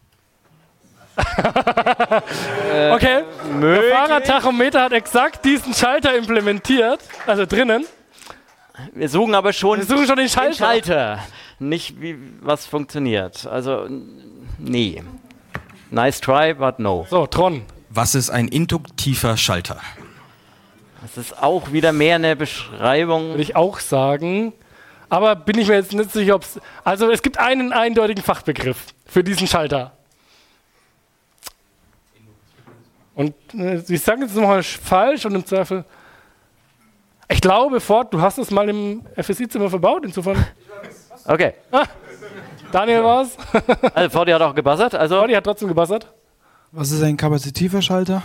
Speaker 1: Okay, der
Speaker 2: Möglich.
Speaker 1: Fahrradtachometer hat exakt diesen Schalter implementiert, also drinnen.
Speaker 2: Wir suchen aber schon
Speaker 1: Wir suchen schon den
Speaker 2: den
Speaker 1: Schalter.
Speaker 2: Schalter. Nicht, wie was funktioniert. Also, n- nee. Nice try, but no.
Speaker 1: So, Tron.
Speaker 6: Was ist ein induktiver Schalter?
Speaker 2: Das ist auch wieder mehr eine Beschreibung.
Speaker 1: Würde ich auch sagen. Aber bin ich mir jetzt nicht sicher, ob es. Also, es gibt einen eindeutigen Fachbegriff für diesen Schalter. Und äh, ich sage jetzt nochmal falsch und im Zweifel. Ich glaube, Ford, du hast es mal im F S I-Zimmer verbaut, insofern.
Speaker 2: Okay,
Speaker 1: Daniel war's.
Speaker 2: also Fordi hat auch gebuzzert. Also,
Speaker 1: Fordi hat trotzdem gebassert.
Speaker 5: Was ist ein kapazitiver Schalter?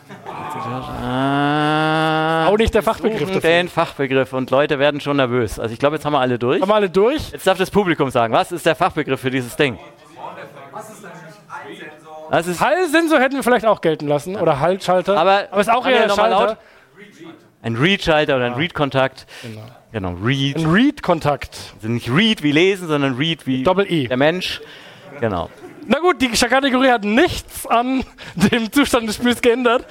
Speaker 2: äh,
Speaker 1: Auch nicht der Fachbegriff
Speaker 2: suchen
Speaker 1: dafür.
Speaker 2: den Fachbegriff und Leute werden schon nervös. Also ich glaube, jetzt haben wir alle durch.
Speaker 1: Haben wir alle durch?
Speaker 2: Jetzt darf das Publikum sagen, was ist der Fachbegriff für dieses Ding? Das ist
Speaker 1: Hallsensor hätten wir vielleicht auch gelten lassen. Oder Hallschalter.
Speaker 2: Aber-
Speaker 1: Aber ist auch
Speaker 2: Haben
Speaker 1: eher
Speaker 2: wir
Speaker 1: der
Speaker 2: noch mal
Speaker 1: Schalter.
Speaker 2: laut? ein Read-Schalter oder ein Read-Kontakt.
Speaker 1: Genau.
Speaker 2: Genau, Read.
Speaker 1: Ein Read-Kontakt.
Speaker 2: Also nicht Read wie lesen, sondern Read wie
Speaker 1: Doppel-E.
Speaker 2: der Mensch. Genau.
Speaker 1: Na gut, die Kategorie hat nichts an dem Zustand des Spiels geändert.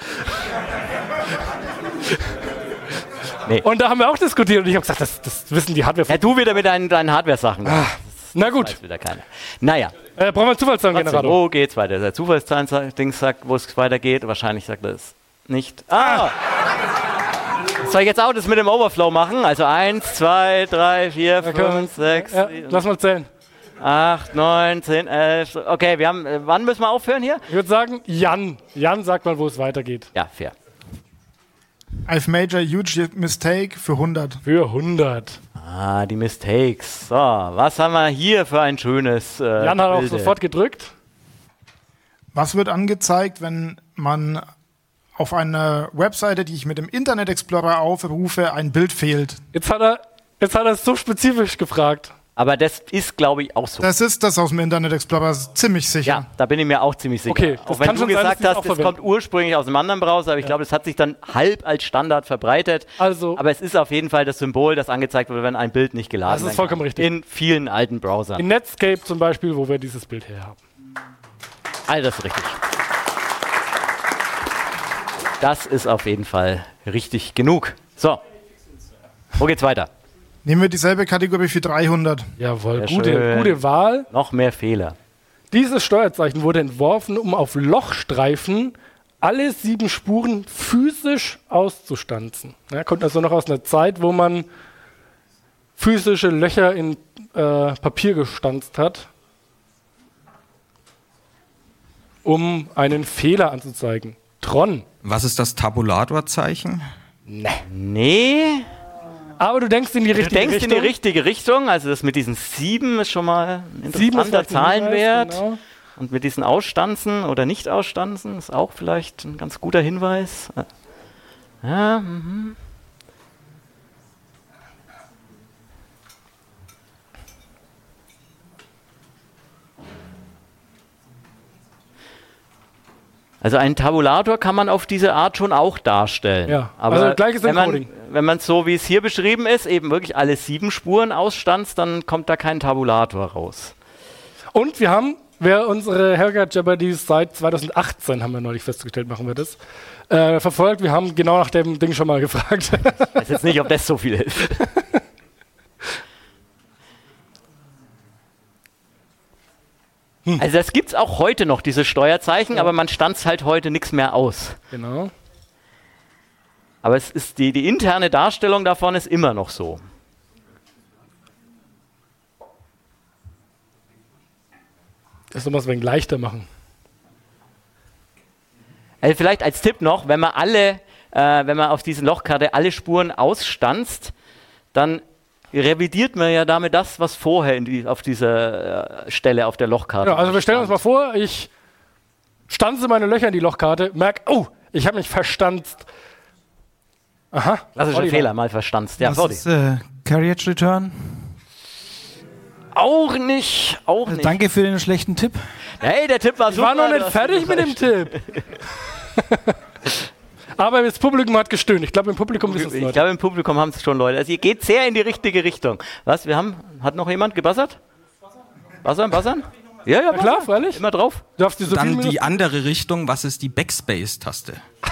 Speaker 2: Nee.
Speaker 1: Und da haben wir auch diskutiert und ich habe gesagt, das, das wissen die Hardware.
Speaker 2: Ja, du wieder mit deinen, deinen Hardware-Sachen.
Speaker 1: Ah, Na gut,
Speaker 2: Weiß wieder keiner. Naja,
Speaker 1: äh, brauchen wir einen Zufallszahlengenerator.
Speaker 2: wo geht's weiter? Der Zufallszahlen-Ding sagt, wo es weitergeht. Wahrscheinlich sagt er es nicht. Ah! Soll ich jetzt auch das mit dem Overflow machen? Also eins, zwei, drei, vier,
Speaker 1: können wir-
Speaker 2: fünf, sechs,
Speaker 1: Ja, lass mal zählen.
Speaker 2: acht, neun, zehn, elf. Okay, wir haben. Äh, wann müssen wir aufhören hier?
Speaker 1: Ich würde sagen, Jan. Jan, sag mal, wo es weitergeht.
Speaker 2: Ja, fair.
Speaker 7: I've made a huge mistake für hundert.
Speaker 1: Für hundert.
Speaker 2: Ah, die Mistakes. So, was haben wir hier für ein schönes. Äh,
Speaker 1: Jan hat auch
Speaker 2: Bilde?
Speaker 1: sofort gedrückt.
Speaker 7: Was wird angezeigt, wenn man auf einer Webseite, die ich mit dem Internet Explorer aufrufe, ein Bild fehlt?
Speaker 1: Jetzt hat er, jetzt hat er es so spezifisch gefragt.
Speaker 2: Aber das ist, glaube ich, auch so.
Speaker 7: Das ist das aus dem Internet Explorer, ziemlich sicher.
Speaker 2: Ja, da bin ich mir auch ziemlich sicher.
Speaker 1: Okay, das
Speaker 2: auch wenn
Speaker 1: kann
Speaker 2: du
Speaker 1: schon sein,
Speaker 2: gesagt
Speaker 1: dass die es
Speaker 2: hast,
Speaker 1: auch
Speaker 2: das
Speaker 1: verwenden.
Speaker 2: kommt ursprünglich aus einem anderen Browser, aber ich glaube, das hat sich dann halb als Standard verbreitet.
Speaker 1: Also,
Speaker 2: Aber es ist auf jeden Fall das Symbol, das angezeigt wird, wenn ein Bild nicht geladen
Speaker 1: Das ist
Speaker 2: werden
Speaker 1: vollkommen
Speaker 2: kann.
Speaker 1: richtig.
Speaker 2: In vielen alten Browsern.
Speaker 1: in Netscape zum Beispiel, wo wir dieses Bild her haben.
Speaker 2: All das ist richtig. Das ist auf jeden Fall richtig genug. So, wo geht's weiter?
Speaker 7: Nehmen wir dieselbe Kategorie für dreihundert.
Speaker 1: Jawohl,
Speaker 2: Sehr
Speaker 1: gute,
Speaker 2: schön.
Speaker 1: gute Wahl.
Speaker 2: Noch mehr Fehler.
Speaker 1: Dieses Steuerzeichen wurde entworfen, um auf Lochstreifen alle sieben Spuren physisch auszustanzen. Ja, kommt also noch aus einer Zeit, wo man physische Löcher in äh, Papier gestanzt hat, um einen Fehler anzuzeigen. Tron.
Speaker 6: Was ist das Tabulatorzeichen?
Speaker 2: Nee.
Speaker 1: Aber du denkst in die
Speaker 2: Du
Speaker 1: richtige
Speaker 2: denkst
Speaker 1: Richtung.
Speaker 2: in die richtige Richtung. Also das mit diesen sieben ist schon mal ein
Speaker 1: Sieben ist
Speaker 2: interessanter
Speaker 1: vielleicht ein
Speaker 2: Zahlenwert.
Speaker 1: Hinweis, genau.
Speaker 2: Und mit diesen Ausstanzen oder Nicht-Ausstanzen ist auch vielleicht ein ganz guter Hinweis. Ja, mhm. Also einen Tabulator kann man auf diese Art schon auch darstellen.
Speaker 1: Ja,
Speaker 2: aber
Speaker 1: also gleiches
Speaker 2: wenn man,
Speaker 1: Encoding.
Speaker 2: wenn man es so, wie es hier beschrieben ist, eben wirklich alle sieben Spuren ausstanzt, dann kommt da kein Tabulator raus.
Speaker 1: Und wir haben, wer unsere Helga Jeopardies seit zweitausendachtzehn, haben wir neulich festgestellt, machen wir das, äh, verfolgt. Wir haben genau nach dem Ding schon mal gefragt.
Speaker 2: Ich weiß jetzt nicht, ob das so viel ist. Also das gibt es auch heute noch, diese Steuerzeichen,
Speaker 1: Ja.
Speaker 2: aber man stanzt halt heute nichts mehr aus.
Speaker 1: Genau.
Speaker 2: Aber es ist die, die interne Darstellung davon ist immer noch so.
Speaker 1: Das soll man es ein wenig leichter machen.
Speaker 2: Also vielleicht als Tipp noch, wenn man alle, äh, wenn man auf diese Lochkarte alle Spuren ausstanzt, dann revidiert man ja damit das, was vorher in die, auf dieser äh, Stelle auf der Lochkarte
Speaker 1: Ja, also wir stellen uns mal
Speaker 2: stand.
Speaker 1: vor, ich stanze meine Löcher in die Lochkarte, merke, oh, ich habe mich verstanzt. Aha.
Speaker 2: Klassischer
Speaker 1: Oliver.
Speaker 2: Fehler, mal verstanzt. Ja,
Speaker 5: Was
Speaker 2: Fordy.
Speaker 5: ist äh, Carriage Return?
Speaker 2: Auch nicht, auch nicht.
Speaker 5: Danke für den schlechten Tipp.
Speaker 2: Hey, der Tipp war
Speaker 1: Ich
Speaker 2: super.
Speaker 1: war noch nicht
Speaker 2: du hast
Speaker 1: fertig
Speaker 2: ihn
Speaker 1: mit dem Tipp. Aber das Publikum hat gestöhnt. Ich glaube, im Publikum wissen es
Speaker 2: Ich
Speaker 1: Leute.
Speaker 2: glaube, im Publikum haben es schon Leute. Also ihr geht sehr in die richtige Richtung. Was, wir haben, hat noch jemand gebassert? Bassern, bassern? Ja, ja,
Speaker 1: Ja, klar, freilich.
Speaker 2: Immer drauf.
Speaker 1: Du darfst dir so
Speaker 6: Dann
Speaker 1: viel
Speaker 6: die andere Richtung, was ist die Backspace-Taste?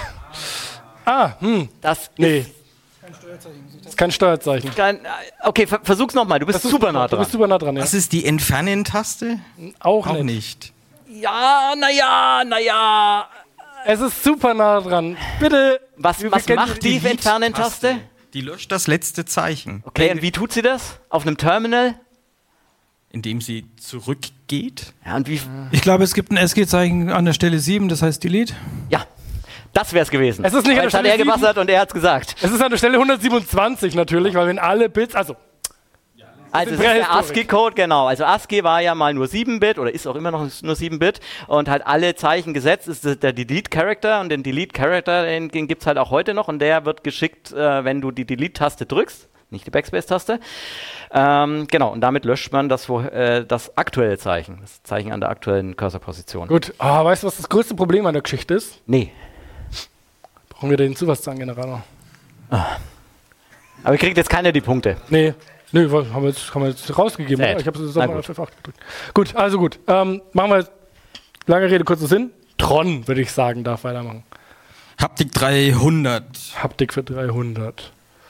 Speaker 1: Ah, hm,
Speaker 2: Das
Speaker 1: nee.
Speaker 2: ist
Speaker 1: Das ist kein Steuerzeichen.
Speaker 2: kein, okay, ver versuch's nochmal. Du bist
Speaker 1: Das ist
Speaker 2: super nah
Speaker 1: Du
Speaker 2: dran.
Speaker 1: bist super nah dran, ja.
Speaker 6: Was ist die Entfernen-Taste?
Speaker 1: Auch,
Speaker 6: Auch
Speaker 1: nicht.
Speaker 6: nicht.
Speaker 2: Ja, naja, naja.
Speaker 1: Es ist super nah dran. Bitte.
Speaker 2: Was,
Speaker 1: wir
Speaker 2: was
Speaker 1: kennen
Speaker 2: macht die
Speaker 6: Delete-Taste.
Speaker 2: Entfernen-Taste?
Speaker 6: Die löscht das letzte Zeichen,
Speaker 2: Okay, und wie tut sie das? Auf einem Terminal?
Speaker 6: indem sie zurückgeht.
Speaker 2: Ja, und wie?
Speaker 5: Ich glaube, es gibt ein S G-Zeichen an der Stelle sieben, das heißt Delete.
Speaker 2: Ja, das wär's gewesen.
Speaker 1: Es ist nicht
Speaker 2: Aber
Speaker 1: an der
Speaker 2: jetzt hat er
Speaker 1: Stelle sieben.
Speaker 2: gebassert und er hat's gesagt.
Speaker 1: Es ist an der Stelle hundertsiebenundzwanzig natürlich, weil wenn alle Bits, also
Speaker 2: Also es
Speaker 1: sind
Speaker 2: ist der
Speaker 1: Prähistorik.
Speaker 2: ASCII-Code, genau. Also ASCII war ja mal nur sieben Bit oder ist auch immer noch nur sieben Bit und halt alle Zeichen gesetzt ist der Delete-Character und den Delete-Character, den, den gibt es halt auch heute noch und der wird geschickt, äh, wenn du die Delete-Taste drückst, nicht die Backspace-Taste. Ähm, genau, und damit löscht man das, wo, äh, das aktuelle Zeichen, das Zeichen an der aktuellen Cursor-Position.
Speaker 1: gut. Ah, weißt du, was das größte Problem an der Geschichte ist?
Speaker 2: Nee.
Speaker 1: Brauchen wir den Zufallszahlengenerator?
Speaker 2: Aber ihr kriegt jetzt keiner die Punkte.
Speaker 1: Nee. Nö, was- haben wir jetzt, haben wir jetzt rausgegeben.
Speaker 2: Sad.
Speaker 1: Oder? Ich habe es
Speaker 2: Na
Speaker 1: mal
Speaker 2: gut.
Speaker 1: F acht gedrückt. Gut, also gut. Ähm, machen wir lange Rede, kurzer Sinn. Tron, würde ich sagen, darf weitermachen.
Speaker 6: Haptik dreihundert.
Speaker 1: Haptik für dreihundert.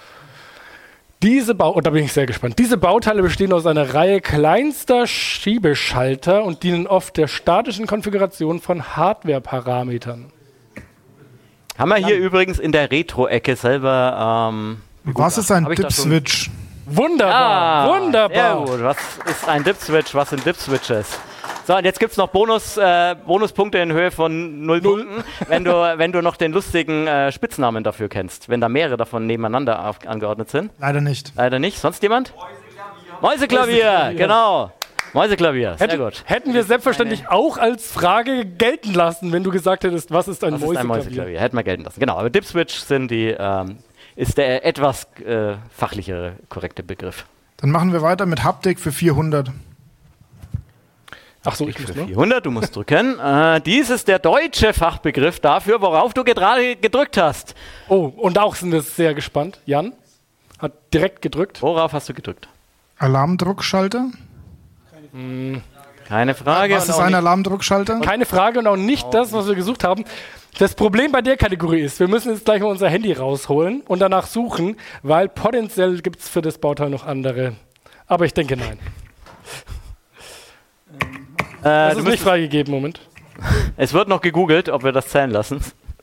Speaker 1: Diese Bau und da bin ich sehr gespannt. Diese Bauteile bestehen aus einer Reihe kleinster Schiebeschalter und dienen oft der statischen Konfiguration von Hardware-Parametern.
Speaker 2: Haben wir hier übrigens in der Retro-Ecke selber. Ähm,
Speaker 7: Was ist ein
Speaker 2: Hab ich da schon-
Speaker 7: Dip-Switch?
Speaker 1: Wunderbar,
Speaker 2: Ah, Sehr
Speaker 1: wunderbar.
Speaker 2: gut. Was ist ein Dip-Switch? Was sind Dip-Switches? So, und jetzt gibt es noch Bonus, äh, Bonuspunkte in Höhe von null Punkten, wenn du, wenn du noch den lustigen äh, Spitznamen dafür kennst, wenn da mehrere davon nebeneinander auf, angeordnet sind.
Speaker 7: Leider nicht.
Speaker 2: Leider nicht. Sonst jemand? Mäuseklavier,
Speaker 1: Mäuseklavier.
Speaker 2: genau. Mäuseklavier, sehr
Speaker 1: Hätte,
Speaker 2: gut.
Speaker 1: hätten wir selbstverständlich auch als Frage gelten lassen, wenn du gesagt hättest, was ist ein
Speaker 2: Das ist ein
Speaker 1: Mäuseklavier?
Speaker 2: Mäuseklavier, hätten wir gelten lassen. Genau, aber Dip-Switch sind die, ähm, ist der etwas äh, fachlichere, korrekte Begriff.
Speaker 7: Dann machen wir weiter mit Haptik für vierhundert.
Speaker 1: Ach so, ich muss, ne?
Speaker 2: vierhundert, du musst drücken. Äh, dies ist der deutsche Fachbegriff dafür, worauf du gerade gedrückt hast.
Speaker 1: Oh, und auch sind wir sehr gespannt. Jan hat direkt gedrückt.
Speaker 2: Worauf hast du gedrückt?
Speaker 7: Alarmdruckschalter?
Speaker 2: Keine Frage.
Speaker 7: Was
Speaker 2: und
Speaker 7: ist
Speaker 2: auch
Speaker 7: ein
Speaker 2: nicht-
Speaker 7: Alarmdruckschalter?
Speaker 1: Keine Frage und auch nicht das, was wir gesucht haben. Das Problem bei der Kategorie ist, wir müssen jetzt gleich mal unser Handy rausholen und danach suchen, weil potenziell gibt es für das Bauteil noch andere. Aber ich denke nein. Das
Speaker 2: du
Speaker 1: ist
Speaker 2: musst-
Speaker 1: nicht freigegeben, Moment.
Speaker 2: Es wird noch gegoogelt, ob wir das zählen lassen.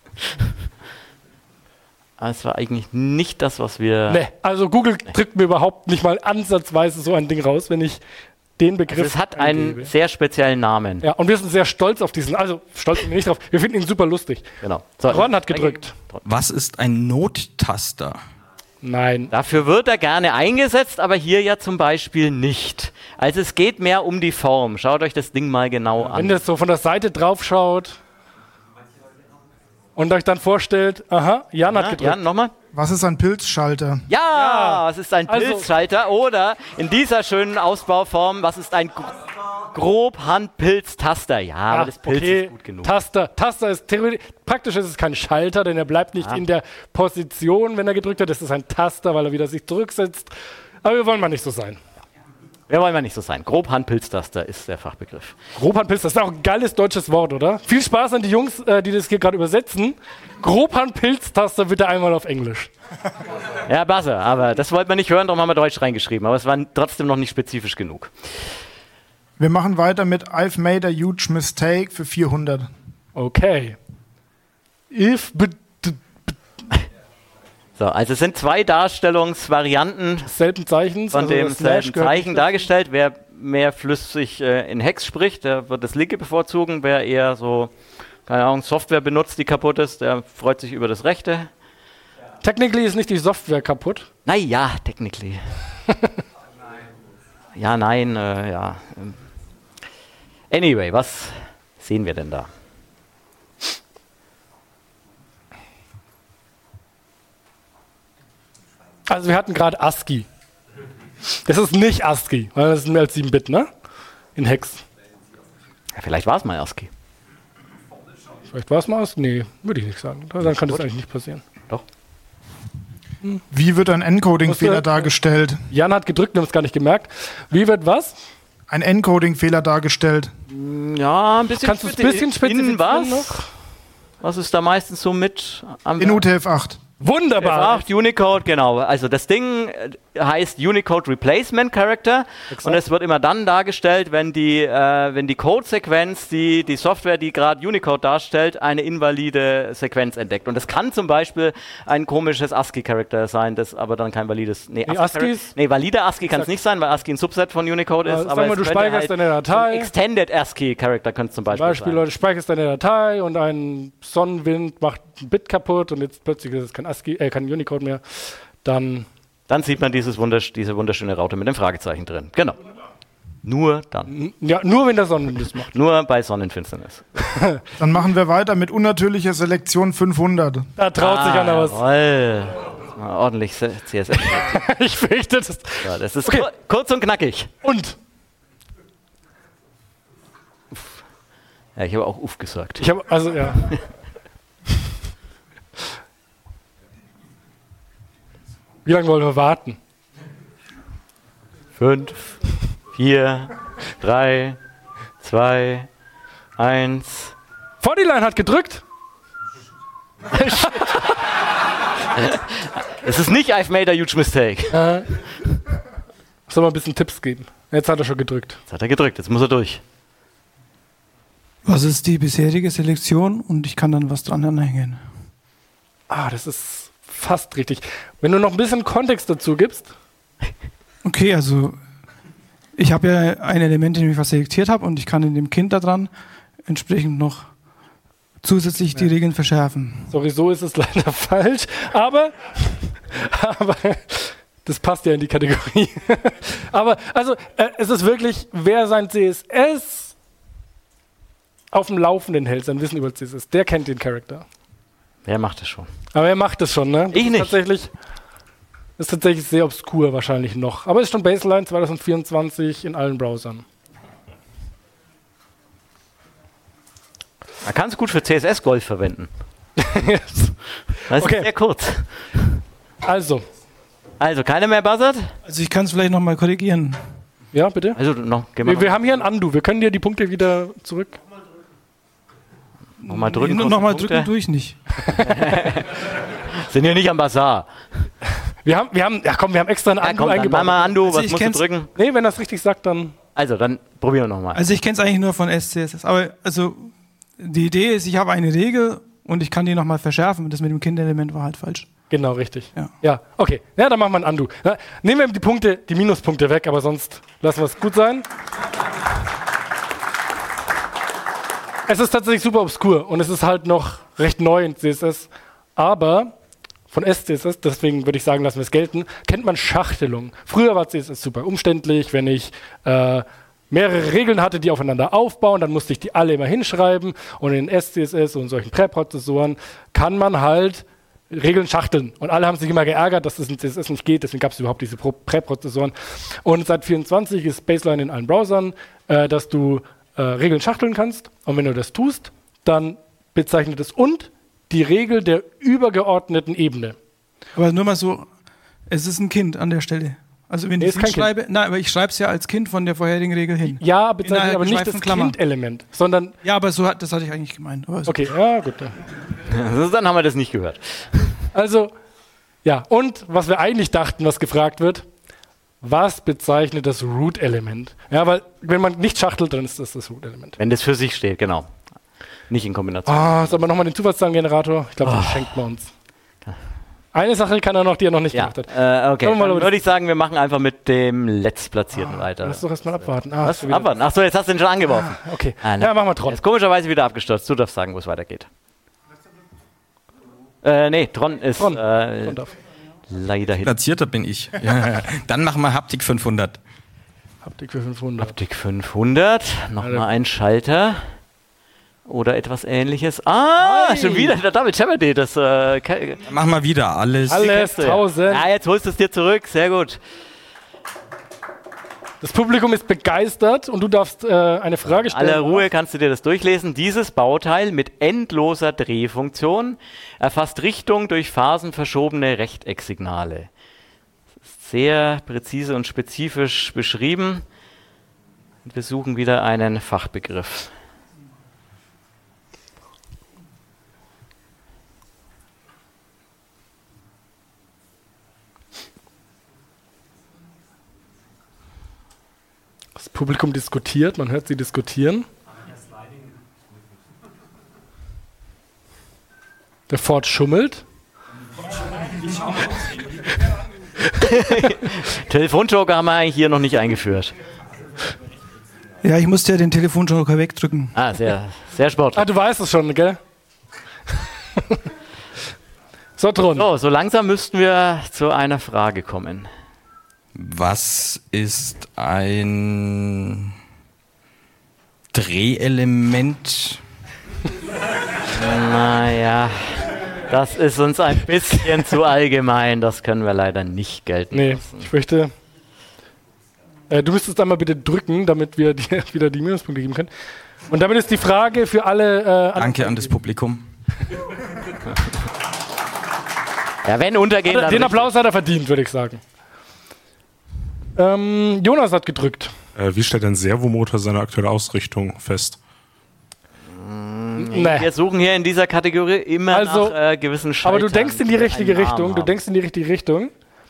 Speaker 2: Aber es war eigentlich nicht das, was wir...
Speaker 1: Nee, also Google drückt mir überhaupt nicht mal ansatzweise so ein Ding raus, wenn ich den Begriff
Speaker 2: Also es hat einen
Speaker 1: eingebe.
Speaker 2: sehr speziellen Namen.
Speaker 1: Ja, und wir sind sehr stolz auf diesen, also stolz sind wir nicht drauf, wir finden ihn super lustig.
Speaker 2: Genau. So,
Speaker 1: Ron hat gedrückt.
Speaker 6: Was ist ein Nottaster?
Speaker 1: Nein.
Speaker 2: Dafür wird er gerne eingesetzt, aber hier ja zum Beispiel nicht. Also es geht mehr um die Form. Schaut euch das Ding mal genau
Speaker 1: Wenn
Speaker 2: an.
Speaker 1: ihr so von der Seite drauf schaut und euch dann vorstellt, aha, Jan hat
Speaker 2: Ja,
Speaker 1: gedrückt.
Speaker 2: Jan, nochmal?
Speaker 7: Was ist ein Pilzschalter?
Speaker 2: Ja,
Speaker 1: Ja.
Speaker 2: es ist ein
Speaker 1: Also-
Speaker 2: Pilzschalter oder in dieser schönen Ausbauform, was ist ein gro grob Handpilztaster? Ja, aber das Pilz
Speaker 1: okay,
Speaker 2: ist gut genug.
Speaker 1: Taster. Taster ist theoretisch, praktisch ist es kein Schalter, denn er bleibt nicht
Speaker 2: Ah.
Speaker 1: in der Position, wenn er gedrückt hat. Es ist ein Taster, weil er wieder sich zurücksetzt. Aber wir wollen mal nicht so sein.
Speaker 2: Wir wollen mal nicht so sein. Grob Handpilztaster ist der Fachbegriff.
Speaker 1: Grobhandpilz, das ist auch ein geiles deutsches Wort, oder? Viel Spaß an die Jungs, äh, die das hier gerade übersetzen. Grobhandpilztaster bitte einmal auf Englisch.
Speaker 2: Ja, Buzzer, aber das wollten wir nicht hören, darum haben wir Deutsch reingeschrieben. Aber es war trotzdem noch nicht spezifisch genug.
Speaker 7: Wir machen weiter mit I've made a huge mistake für vierhundert.
Speaker 1: Okay. If, b- d-
Speaker 2: So, also es sind zwei Darstellungsvarianten
Speaker 1: selben Zeichens.
Speaker 2: von
Speaker 1: also
Speaker 2: dem
Speaker 1: das Slash
Speaker 2: selben
Speaker 1: gehört
Speaker 2: Zeichen
Speaker 1: nicht
Speaker 2: dargestellt. Wer mehr flüssig äh, in Hex spricht, der wird das linke bevorzugen. Wer eher so, keine Ahnung, Software benutzt, die kaputt ist, der freut sich über das rechte.
Speaker 1: dazu. Technically ist nicht die Software kaputt.
Speaker 2: Naja, technically. ja, nein, äh, ja. Anyway, was sehen wir denn da?
Speaker 1: Also wir hatten gerade ASCII. Das ist nicht ASCII, weil das ist mehr als sieben Bit, ne? In Hex.
Speaker 2: Ja, vielleicht war es mal ASCII.
Speaker 1: Vielleicht war es mal ASCII? Nee, würde ich nicht sagen. Dann kann das eigentlich nicht passieren.
Speaker 2: Doch.
Speaker 7: Wie wird ein Encoding-Fehler
Speaker 1: Was, äh,
Speaker 7: dargestellt?
Speaker 1: Jan hat gedrückt, wir haben es gar nicht gemerkt. Wie wird was?
Speaker 7: Ein Encoding-Fehler dargestellt.
Speaker 2: Ja, ein bisschen,
Speaker 1: Kannst du es ein
Speaker 2: spezi-
Speaker 1: bisschen
Speaker 2: in
Speaker 1: spezifizieren
Speaker 2: was?
Speaker 1: noch?
Speaker 2: Was ist da meistens so mit am
Speaker 7: In U T F acht.
Speaker 1: Wunderbar.
Speaker 2: F acht, Unicode, genau. Also das Ding äh, heißt Unicode Replacement Character und es wird immer dann dargestellt, wenn die, äh, wenn die Codesequenz, die, die Software, die gerade Unicode darstellt, eine invalide Sequenz entdeckt. Und das kann zum Beispiel ein komisches ASCII-Character sein, das aber dann kein valides... Nee,
Speaker 1: Nee,
Speaker 2: ASCII,
Speaker 1: ASCII
Speaker 2: nee valider ASCII kann es nicht sein, weil ASCII ein Subset von Unicode
Speaker 1: Ja,
Speaker 2: ist.
Speaker 1: sag
Speaker 2: aber
Speaker 1: mal,
Speaker 2: es
Speaker 1: du
Speaker 2: könnte
Speaker 1: speicherst
Speaker 2: halt
Speaker 1: deine Datei.
Speaker 2: so ein Extended ASCII-Character könnte es zum
Speaker 1: Zum
Speaker 2: Beispiel,
Speaker 1: Beispiel,
Speaker 2: sein.
Speaker 1: Leute, speicherst deine Datei und ein Sonnenwind macht ein Bit kaputt und jetzt plötzlich ist es kein ASCII, äh, kein Unicode mehr. Dann
Speaker 2: Dann sieht man dieses wundersch diese wunderschöne Raute mit dem Fragezeichen drin. Genau. Nur dann.
Speaker 1: ja, nur wenn der Sonnenwind das macht.
Speaker 2: Nur bei Sonnenfinsternis.
Speaker 7: Dann machen wir weiter mit unnatürlicher Selektion fünfhundert.
Speaker 1: Da traut sich einer was.
Speaker 2: Jawohl. Mal ordentlich C S S.
Speaker 1: Ich fürchte das.
Speaker 2: Ja, das ist
Speaker 1: Okay.
Speaker 2: kur kurz und knackig.
Speaker 1: Und
Speaker 2: Ja, ich habe auch uff gesagt.
Speaker 1: ich habe, also ja. Wie lange wollen wir warten?
Speaker 2: Fünf, vier, drei, zwei, eins.
Speaker 1: Bodyline hat gedrückt.
Speaker 2: Es ist nicht I've made a huge mistake.
Speaker 1: Äh, soll mal ein bisschen Tipps geben. Jetzt hat er schon gedrückt.
Speaker 2: Jetzt hat er gedrückt, jetzt muss er durch.
Speaker 5: Was ist die bisherige Selektion? Und ich kann dann was dran anhängen.
Speaker 1: Ah, das ist fast richtig. Wenn du noch ein bisschen Kontext dazu gibst.
Speaker 5: Okay, also ich habe ja ein Element, in dem ich was selektiert habe und ich kann in dem Kind da dran entsprechend noch zusätzlich die Regeln verschärfen.
Speaker 1: Sorry, so ist es leider falsch. Aber, aber das passt ja in die Kategorie. Aber also, äh, es ist wirklich, wer sein C S S auf dem Laufenden hält, sein Wissen über C S S, der kennt den Charakter.
Speaker 2: Wer macht das schon?
Speaker 1: Aber er macht es schon, ne? Das
Speaker 2: Ich
Speaker 1: ist
Speaker 2: nicht.
Speaker 1: Tatsächlich, ist tatsächlich sehr obskur wahrscheinlich noch. Aber es ist schon Baseline zwanzig vierundzwanzig in allen Browsern.
Speaker 2: Man kann es gut für C S S Golf verwenden. Das ist
Speaker 1: Okay.
Speaker 2: sehr kurz.
Speaker 1: Also,
Speaker 2: Also, keiner mehr buzzert?
Speaker 5: Also ich kann es vielleicht nochmal korrigieren.
Speaker 1: ja, bitte.
Speaker 2: Also, noch, gehen wir
Speaker 1: Wir, wir haben hier ein Undo. Wir können dir die Punkte wieder zurück.
Speaker 2: noch mal drücken.
Speaker 5: Nee,
Speaker 2: kurz
Speaker 5: nochmal
Speaker 2: die
Speaker 5: drücken
Speaker 2: Punkte.
Speaker 5: durch nicht.
Speaker 2: Sind ja nicht am Bazar.
Speaker 1: Wir haben, wir haben, ja komm, wir haben extra ein
Speaker 2: Ja,
Speaker 1: Undo
Speaker 2: komm, dann
Speaker 1: eingebaut.
Speaker 2: mach mal Andu,
Speaker 5: Also
Speaker 2: was
Speaker 5: ich
Speaker 2: musst du
Speaker 5: kenn's-
Speaker 2: drücken?
Speaker 1: Nee, wenn er es richtig sagt, dann.
Speaker 2: Also, dann probieren wir nochmal.
Speaker 5: Also ich kenne es eigentlich nur von S C S S. Aber also die Idee ist, ich habe eine Regel und ich kann die nochmal verschärfen. Das mit dem Kindelement war halt falsch.
Speaker 1: Genau, richtig.
Speaker 5: Ja.
Speaker 1: Ja, okay. Ja, dann machen wir ein Undo. Ja, nehmen wir die Punkte, die Minuspunkte weg, aber sonst lassen wir es gut sein. Es ist tatsächlich super obskur und es ist halt noch recht neu in C S S. Aber von S C S S, deswegen würde ich sagen, lassen wir es gelten, kennt man Schachtelung. Früher war C S S super umständlich, wenn ich äh, mehrere Regeln hatte, die aufeinander aufbauen, dann musste ich die alle immer hinschreiben und in S C S S und solchen Präprozessoren kann man halt Regeln schachteln. Und alle haben sich immer geärgert, dass das in C S S nicht geht, deswegen gab es überhaupt diese Pro- Präprozessoren. Und seit vierundzwanzig ist Baseline in allen Browsern, äh, dass du äh, Regeln schachteln kannst und wenn du das tust, dann bezeichnet es und die Regel der übergeordneten Ebene.
Speaker 5: Aber nur mal so, es ist ein Kind an der Stelle. Also wenn
Speaker 1: Nee,
Speaker 5: ich
Speaker 1: ist kein
Speaker 5: es schreibe, nein, aber ich schreibe es ja als Kind von der vorherigen Regel hin.
Speaker 1: Ja, bezeichnet
Speaker 5: Innerhalb
Speaker 1: aber nicht
Speaker 5: geschweiften
Speaker 1: das
Speaker 5: Klammer.
Speaker 1: Kind-Element, sondern
Speaker 5: Ja, aber so hat, das hatte ich eigentlich gemeint. Aber ist
Speaker 1: okay, ja gut.
Speaker 2: Also, dann haben wir das nicht gehört.
Speaker 1: Also, ja, und was wir eigentlich dachten, was gefragt wird, was bezeichnet das Root-Element? Ja, weil wenn man nicht schachtelt, dann ist das das Root-Element.
Speaker 2: Wenn das für sich steht, genau. Nicht in Kombination.
Speaker 1: Ah, sollen wir nochmal den Zufallszahlengenerator? Ich glaube, den schenkt man uns. Eine Sache kann er noch, die er noch nicht
Speaker 2: Ja,
Speaker 1: gemacht hat.
Speaker 2: äh, okay.
Speaker 1: Schauen wir mal,
Speaker 2: Dann
Speaker 1: ob
Speaker 2: würde ich sagen, wir machen einfach mit dem Letztplatzierten weiter.
Speaker 1: Lass doch erstmal abwarten. Ah,
Speaker 2: Was?
Speaker 1: schon wieder-
Speaker 2: Abwarten? Achso, jetzt hast du ihn schon angeworfen.
Speaker 1: Okay,
Speaker 2: Ah, ne.
Speaker 1: ja, machen wir
Speaker 2: Er
Speaker 1: Tron.
Speaker 2: ist komischerweise wieder abgestürzt. Du darfst sagen, wo es weitergeht. Äh, nee, Tron ist
Speaker 1: Tron.
Speaker 2: äh,
Speaker 1: Tron darf.
Speaker 2: leider hin.
Speaker 6: Platzierter bin ich. Ja. Dann machen wir Haptik fünfhundert.
Speaker 1: Haptik für fünfhundert.
Speaker 2: Haptik fünfhundert. Nochmal
Speaker 1: Ja,
Speaker 2: ein Schalter. Oder etwas ähnliches. Ah,
Speaker 1: Hi.
Speaker 2: schon wieder der Double Jeopardy. Das, äh, ke-
Speaker 6: Dann machen wir wieder alles.
Speaker 1: Alles
Speaker 2: kennst du ja.
Speaker 1: tausend.
Speaker 2: Ja, jetzt holst du es dir zurück. Sehr gut.
Speaker 1: Das Publikum ist begeistert und du darfst äh, eine Frage stellen.
Speaker 2: Aller Ruhe kannst du dir das durchlesen. Dieses Bauteil mit endloser Drehfunktion erfasst Richtung durch Phasen verschobene Rechtecksignale. Das ist sehr präzise und spezifisch beschrieben. Und wir suchen wieder einen Fachbegriff.
Speaker 1: Das Publikum diskutiert, man hört sie diskutieren. Der Ford schummelt.
Speaker 2: Telefonjoker haben wir eigentlich hier noch nicht eingeführt.
Speaker 5: Ja, ich musste ja den Telefonjoker wegdrücken.
Speaker 2: Ah, sehr, sehr
Speaker 1: Ah,
Speaker 2: sportlich.
Speaker 1: du weißt es schon, gell? So, Tron.
Speaker 2: So, so langsam müssten wir zu einer Frage kommen.
Speaker 6: Was ist ein Drehelement?
Speaker 2: Naja, das ist uns ein bisschen zu allgemein. Das können wir leider nicht gelten
Speaker 1: Nee,
Speaker 2: lassen.
Speaker 1: ich möchte. Äh, du müsstest einmal bitte drücken, damit wir dir wieder die Minuspunkte geben können. Und damit ist die Frage für alle. Äh, anderen-
Speaker 6: Danke an das Publikum.
Speaker 2: Ja, wenn untergehen, dann
Speaker 1: Den
Speaker 2: richtig.
Speaker 1: Applaus hat er verdient, würde ich sagen. Ähm, Jonas hat gedrückt.
Speaker 3: Äh, wie stellt ein Servomotor seine aktuelle Ausrichtung fest?
Speaker 1: Nee.
Speaker 2: Wir suchen hier in dieser Kategorie immer
Speaker 1: Also,
Speaker 2: nach äh, gewissen
Speaker 1: Aber
Speaker 2: Schaltern.
Speaker 1: du denkst in die
Speaker 2: einen
Speaker 1: richtige
Speaker 2: Namen
Speaker 1: Richtung. Du
Speaker 2: haben.
Speaker 1: denkst in die richtige Richtung.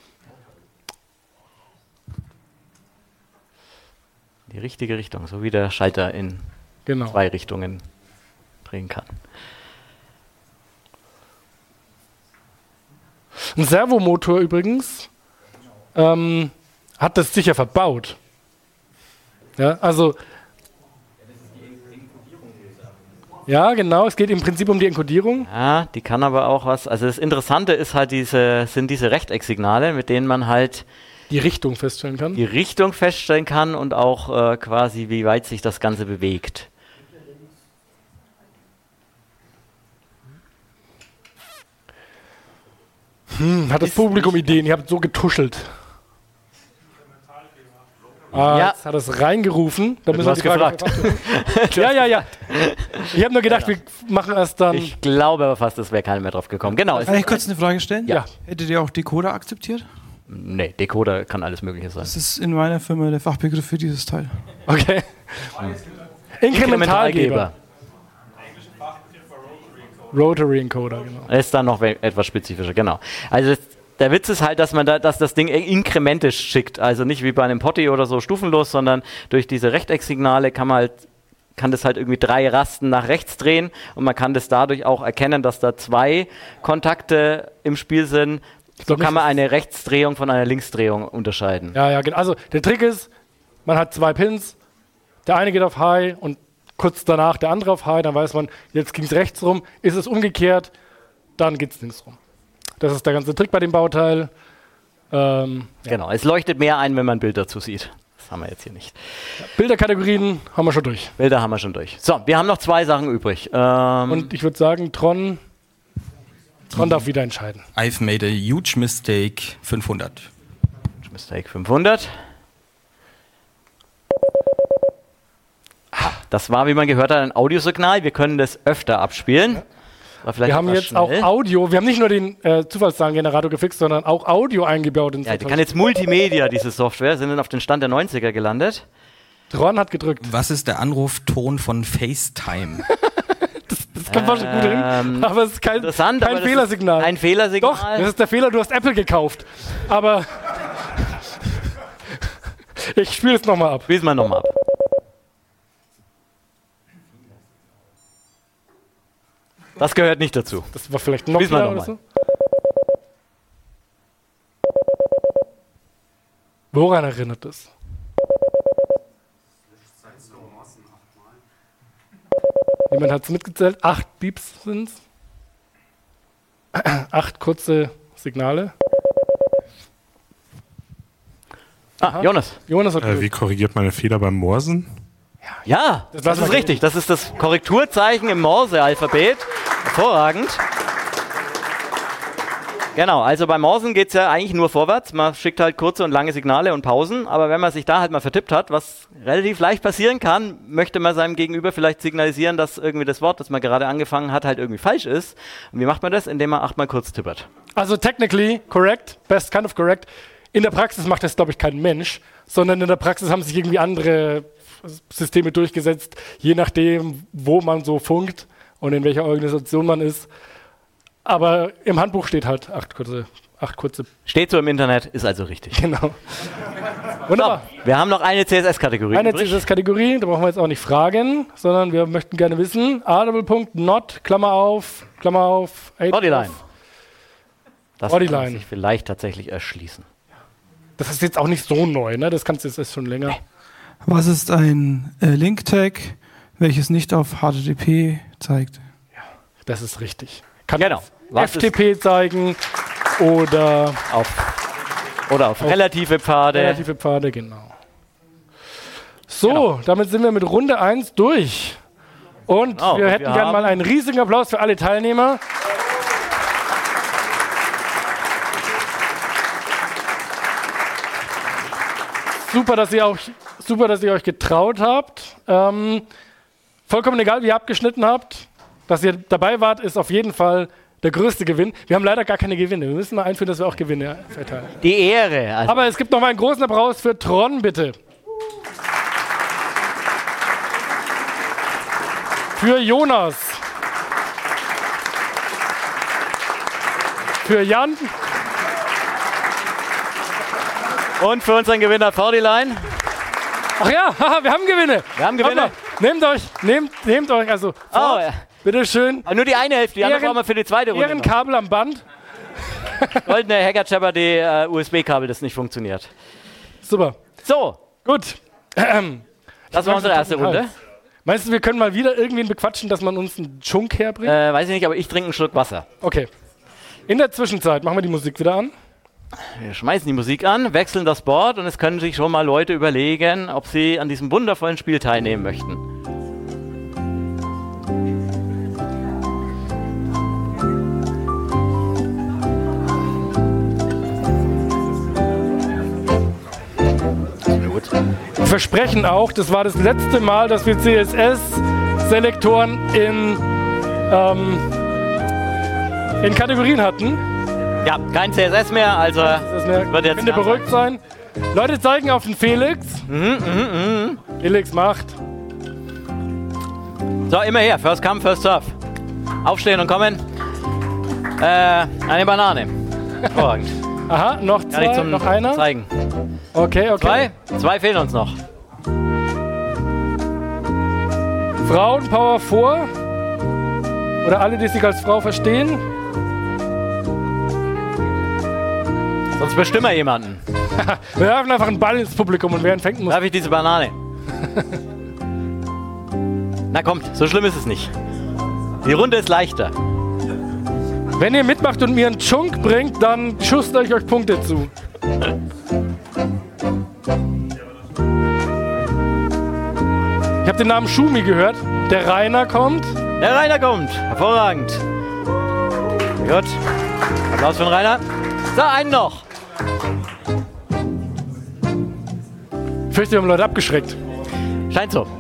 Speaker 2: Die richtige Richtung, so wie der Schalter in
Speaker 1: Genau.
Speaker 2: zwei Richtungen drehen kann.
Speaker 1: Ein Servomotor übrigens ähm, hat das sicher verbaut. Ja, also. Ja, genau. Es geht im Prinzip um die Enkodierung.
Speaker 2: Ja, die kann aber auch was. Also das Interessante ist halt diese, sind diese Rechtecksignale, mit denen man halt
Speaker 1: Die Richtung feststellen kann.
Speaker 2: die Richtung feststellen kann und auch äh, quasi, wie weit sich das Ganze bewegt.
Speaker 1: Hm, hat das Publikum Ideen? Ihr habt so getuschelt. Ah,
Speaker 2: Ja.
Speaker 1: jetzt hat es reingerufen. Da müssen wir
Speaker 2: hast
Speaker 1: die Frage
Speaker 2: gefragt.
Speaker 1: Ja, ja, ja. Ich habe nur gedacht, wir machen erst dann.
Speaker 2: Ich glaube aber fast, es wäre keiner mehr drauf gekommen. Genau. Es
Speaker 5: Kann ich kurz eine Frage stellen?
Speaker 1: Ja.
Speaker 5: Hättet ihr auch Decoder akzeptiert?
Speaker 2: Nee, Decoder kann alles Mögliche sein.
Speaker 5: Das ist in meiner Firma der Fachbegriff für dieses Teil.
Speaker 1: Okay. Inkrementalgeber. Rotary Encoder, genau.
Speaker 2: Ist dann noch we- etwas spezifischer, genau. Also das, der Witz ist halt, dass man da, dass das Ding inkrementisch schickt. Also nicht wie bei einem Potty oder so stufenlos, sondern durch diese Rechtecksignale kann man halt, kann das halt irgendwie drei Rasten nach rechts drehen und man kann das dadurch auch erkennen, dass da zwei Kontakte im Spiel sind. So kann man eine Rechtsdrehung von einer Linksdrehung unterscheiden.
Speaker 1: Ja, ja, genau. Also der Trick ist, man hat zwei Pins, der eine geht auf High und kurz danach der andere auf High, dann weiß man, jetzt ging es rechts rum, ist es umgekehrt, dann geht es links rum. Das ist der ganze Trick bei dem Bauteil. Ähm, ja.
Speaker 2: Genau, es leuchtet mehr ein, wenn man ein Bild dazu sieht. Das haben wir jetzt hier nicht.
Speaker 1: Ja, Bilderkategorien haben wir schon durch.
Speaker 2: Bilder haben wir schon durch. So, wir haben noch zwei Sachen übrig. Ähm,
Speaker 1: und ich würde sagen, Tron, Tron darf wieder entscheiden.
Speaker 6: I've made a huge mistake, fünfhundert.
Speaker 2: Huge mistake fünfhundert. Das war, wie man gehört hat, ein Audiosignal. Wir können das öfter abspielen.
Speaker 1: Wir haben jetzt schnell. auch Audio. Wir haben nicht nur den äh, Zufallszahlengenerator gefixt, sondern auch Audio eingebaut. In
Speaker 2: ja, die kann jetzt Multimedia, diese Software. Sind dann auf den Stand der neunziger gelandet.
Speaker 1: Tron hat gedrückt.
Speaker 6: Was ist der Anrufton von FaceTime?
Speaker 1: das, das kommt ähm, schon gut hin. Aber es ist kein, kein
Speaker 2: aber
Speaker 1: Fehlersignal.
Speaker 2: Ein Fehlersignal?
Speaker 1: Doch, das ist der Fehler. Du hast Apple gekauft. Aber ich spiele es nochmal ab.
Speaker 2: Spiel es mal nochmal ab. Das gehört nicht dazu.
Speaker 1: Das war vielleicht noch mal oder so. Woran erinnert das? Jemand hat es mitgezählt. Acht Beeps sind es. Acht kurze Signale.
Speaker 2: Ah, Jonas.
Speaker 1: Jonas hat
Speaker 3: äh, wie korrigiert man den Fehler beim Morsen?
Speaker 2: Ja, das, das ist richtig. Das ist das Korrekturzeichen im Morse-Alphabet. Hervorragend. Genau, also beim Morsen geht es ja eigentlich nur vorwärts. Man schickt halt kurze und lange Signale und Pausen. Aber wenn man sich da halt mal vertippt hat, was relativ leicht passieren kann, möchte man seinem Gegenüber vielleicht signalisieren, dass irgendwie das Wort, das man gerade angefangen hat, halt irgendwie falsch ist. Und wie macht man das? Indem man achtmal kurz tippert.
Speaker 1: Also technically correct, best kind of correct. In der Praxis macht das, glaube ich, kein Mensch, sondern in der Praxis haben sich irgendwie andere Systeme durchgesetzt, je nachdem, wo man so funkt und in welcher Organisation man ist. Aber im Handbuch steht halt acht kurze. Acht kurze.
Speaker 2: Steht so im Internet, ist also richtig.
Speaker 1: Genau. Wunderbar.
Speaker 2: So, wir haben noch eine C S S-Kategorie.
Speaker 1: Eine C S S-Kategorie, da brauchen wir jetzt auch nicht fragen, sondern wir möchten gerne wissen, A-Doppelpunkt, not, Klammer auf, Klammer auf,
Speaker 2: Bodyline. Das
Speaker 1: Bodyline.
Speaker 2: kann sich vielleicht tatsächlich erschließen.
Speaker 1: Das ist jetzt auch nicht so neu, ne? Das kannst du jetzt schon länger.
Speaker 2: Nee.
Speaker 5: Was ist ein äh, Link-Tag, welches nicht auf H T T P zeigt?
Speaker 1: Ja, das ist richtig. Kann
Speaker 2: genau.
Speaker 1: F T P zeigen oder
Speaker 2: auf, oder auf, auf relative Pfade.
Speaker 1: Relative Pfade, genau. So,
Speaker 2: genau.
Speaker 1: Damit sind wir mit Runde eins durch. Und
Speaker 2: oh,
Speaker 1: wir
Speaker 2: und
Speaker 1: hätten
Speaker 2: wir
Speaker 1: gerne mal einen riesigen Applaus für alle Teilnehmer. Super, dass ihr, auch, super, dass ihr euch getraut habt. Ähm, vollkommen egal, wie ihr abgeschnitten habt. Dass ihr dabei wart, ist auf jeden Fall der größte Gewinn. Wir haben leider gar keine Gewinne. Wir müssen mal einführen, dass wir auch Gewinne verteilen.
Speaker 2: Die Ehre. Also
Speaker 1: Aber es gibt noch mal einen großen Applaus für Tron, bitte. Für Jonas. Für Jan.
Speaker 2: Und für unseren Gewinner Fordyline.
Speaker 1: Ach ja, haha, wir haben Gewinne.
Speaker 2: Wir haben Gewinne.
Speaker 1: Mal, nehmt euch, nehmt, nehmt euch, also
Speaker 2: oh, ja.
Speaker 1: bitteschön.
Speaker 2: Aber nur die eine Hälfte, die andere brauchen wir für die zweite Runde.
Speaker 1: Ehrenkabel am Band.
Speaker 2: Goldene Hacker Jeopardy uh, U S B-Kabel, das nicht funktioniert.
Speaker 1: Super.
Speaker 2: So.
Speaker 1: Gut. Ähm,
Speaker 2: das war unsere erste Runde.
Speaker 1: Meinst du, wir können mal wieder irgendwen bequatschen, dass man uns einen Chunk herbringt?
Speaker 2: Äh, weiß ich nicht, aber ich trinke einen Schluck Wasser.
Speaker 1: Okay. In der Zwischenzeit machen wir die Musik wieder an.
Speaker 2: Wir schmeißen die Musik an, wechseln das Board und es können sich schon mal Leute überlegen, ob sie an diesem wundervollen Spiel teilnehmen möchten.
Speaker 1: Wir versprechen auch, das war das letzte Mal, dass wir C S S-Selektoren in, ähm, in Kategorien hatten.
Speaker 2: Ja, kein C S S mehr, also
Speaker 1: das mehr.
Speaker 2: wird jetzt
Speaker 1: Könnt ihr beruhigt sein. Leute zeigen auf den Felix.
Speaker 2: Mhm, mh, mh.
Speaker 1: Felix macht.
Speaker 2: So, immer her. First come, first serve. Aufstehen und kommen. Äh, eine Banane. Hervorragend.
Speaker 1: Aha, noch
Speaker 2: Kann ich
Speaker 1: zwei,
Speaker 2: zum
Speaker 1: noch einer.
Speaker 2: zeigen.
Speaker 1: Okay, okay.
Speaker 2: Zwei? Zwei fehlen uns noch.
Speaker 1: Frauenpower vor. Oder alle, die sich als Frau verstehen.
Speaker 2: Sonst bestimmen wir jemanden.
Speaker 1: Wir werfen einfach einen Ball ins Publikum und wer ihn fängt, muss.
Speaker 2: Darf ich diese Banane? Na kommt, so schlimm ist es nicht. Die Runde ist leichter.
Speaker 1: Wenn ihr mitmacht und mir einen Chunk bringt, dann schustere ich euch Punkte zu. Ich habe den Namen Schumi gehört. Der Rainer kommt.
Speaker 2: Der Rainer kommt. Hervorragend. Gut. Applaus für den Rainer. So, einen noch.
Speaker 1: Ich fürchte, wir haben Leute abgeschreckt.
Speaker 2: Scheint so.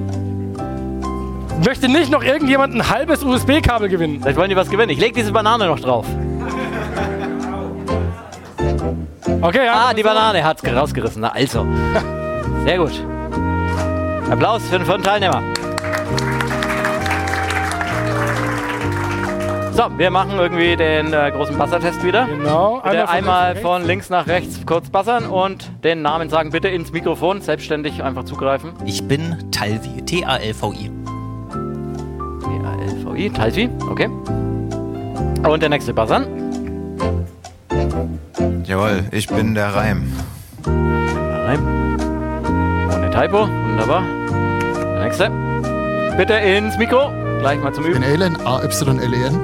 Speaker 1: Möchte nicht noch irgendjemand ein halbes U S B-Kabel gewinnen?
Speaker 2: Vielleicht wollen die was gewinnen. Ich lege diese Banane noch drauf.
Speaker 1: Okay, ja.
Speaker 2: Ah, die Banane hat es rausgerissen. Na also. Sehr gut. Applaus für den, für den Teilnehmer. So, wir machen irgendwie den äh, großen Bassertest wieder.
Speaker 1: Genau.
Speaker 2: Bitte einmal
Speaker 1: von,
Speaker 2: von links nach rechts kurz bassern und den Namen sagen bitte ins Mikrofon. Selbstständig einfach zugreifen.
Speaker 8: Ich bin Talvi, T A L V I.
Speaker 2: T A L V I, Talvi, okay. Und der nächste bassern.
Speaker 9: Jawohl, ich bin der Reim.
Speaker 2: Reim. Ohne Typo, wunderbar. Der nächste. Bitte ins Mikro. Gleich mal zum
Speaker 10: Ich bin
Speaker 2: Üben.
Speaker 10: Alen, A Y L E N.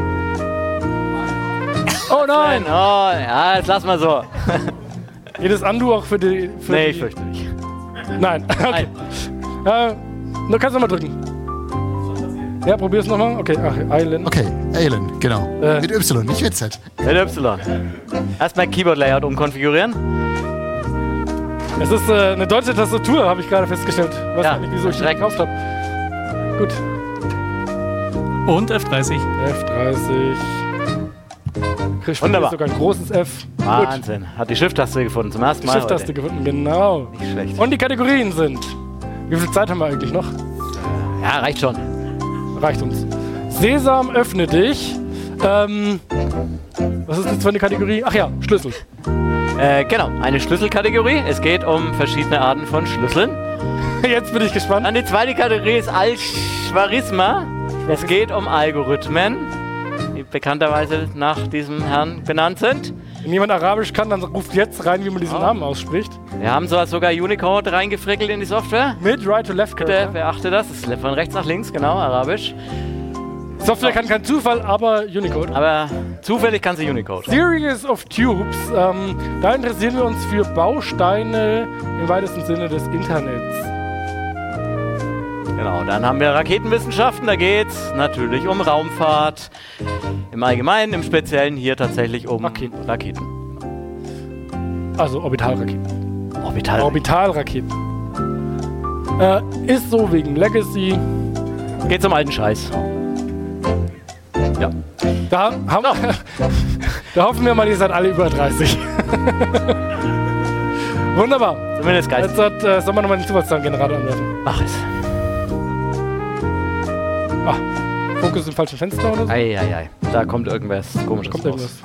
Speaker 1: Oh nein!
Speaker 2: Oh, ja, jetzt lass mal so.
Speaker 1: Jedes Andu auch für die... Für
Speaker 2: Nee,
Speaker 1: die
Speaker 2: ich fürchte nicht.
Speaker 1: Nein, okay. Äh, du kannst nochmal drücken. Ja, probier's nochmal. Okay, ach, Island.
Speaker 10: Okay, Alen, genau.
Speaker 1: Äh.
Speaker 10: Mit Y, nicht mit Z.
Speaker 2: Mit Y. Erstmal Keyboard-Layout umkonfigurieren.
Speaker 1: Es ist äh, eine deutsche Tastatur, habe ich gerade festgestellt. Weiß
Speaker 2: Ja,
Speaker 1: ja, nicht, wieso ich die
Speaker 2: erschreckend.
Speaker 1: gekauft habe. Gut.
Speaker 11: Und F dreißig.
Speaker 1: F dreißig. Kriegst
Speaker 2: Wunderbar.
Speaker 1: sogar ein großes F.
Speaker 2: Wahnsinn. Hat die Shift-Taste gefunden zum ersten
Speaker 1: Die
Speaker 2: Mal.
Speaker 1: Shift-Taste
Speaker 2: heute.
Speaker 1: gefunden, genau.
Speaker 2: Nicht schlecht.
Speaker 1: Und die Kategorien sind. Wie viel Zeit haben wir eigentlich noch?
Speaker 2: Ja, reicht schon.
Speaker 1: Reicht uns. Sesam, öffne dich. Ähm, was ist jetzt für eine Kategorie? Ach ja, Schlüssel.
Speaker 2: Äh, genau, eine Schlüsselkategorie. Es geht um verschiedene Arten von Schlüsseln.
Speaker 1: Jetzt bin ich gespannt.
Speaker 2: Dann die zweite Kategorie ist Algorithma. Es geht um Algorithmen, die bekannterweise nach diesem Herrn benannt sind.
Speaker 1: Wenn jemand Arabisch kann, dann ruft jetzt rein, wie man diesen
Speaker 2: Oh.
Speaker 1: Namen ausspricht.
Speaker 2: Wir haben sogar sogar Unicode reingefrickelt in die Software.
Speaker 1: Mit Right-to-Left.
Speaker 2: Bitte beachte das. Das ist von rechts nach links, genau, Arabisch.
Speaker 1: Software kann kein Zufall, aber Unicode.
Speaker 2: Aber zufällig kann sie Unicode.
Speaker 1: Series of Tubes. Ähm, da interessieren wir uns für Bausteine im weitesten Sinne des Internets.
Speaker 2: Genau, dann haben wir Raketenwissenschaften. Da geht es natürlich um Raumfahrt. Im Allgemeinen, im Speziellen hier tatsächlich um
Speaker 1: Raketen.
Speaker 2: Raketen.
Speaker 1: Also Orbitalraketen.
Speaker 2: Orbital.
Speaker 1: Orbitalraketen. Äh, ist so wegen Legacy.
Speaker 2: Geht zum alten Scheiß. Ja.
Speaker 1: Da, haben, da hoffen wir mal, ihr seid alle über dreißig. Wunderbar.
Speaker 2: Zumindest geistig.
Speaker 1: Jetzt hat, äh, sollen wir nochmal den Zufallszahlengenerator anwerfen.
Speaker 2: Mach es.
Speaker 1: Ah, Fokus im falschen Fenster oder so?
Speaker 2: Eieiei. Da kommt irgendwas Komisches
Speaker 1: Kommt
Speaker 2: raus.
Speaker 1: irgendwas.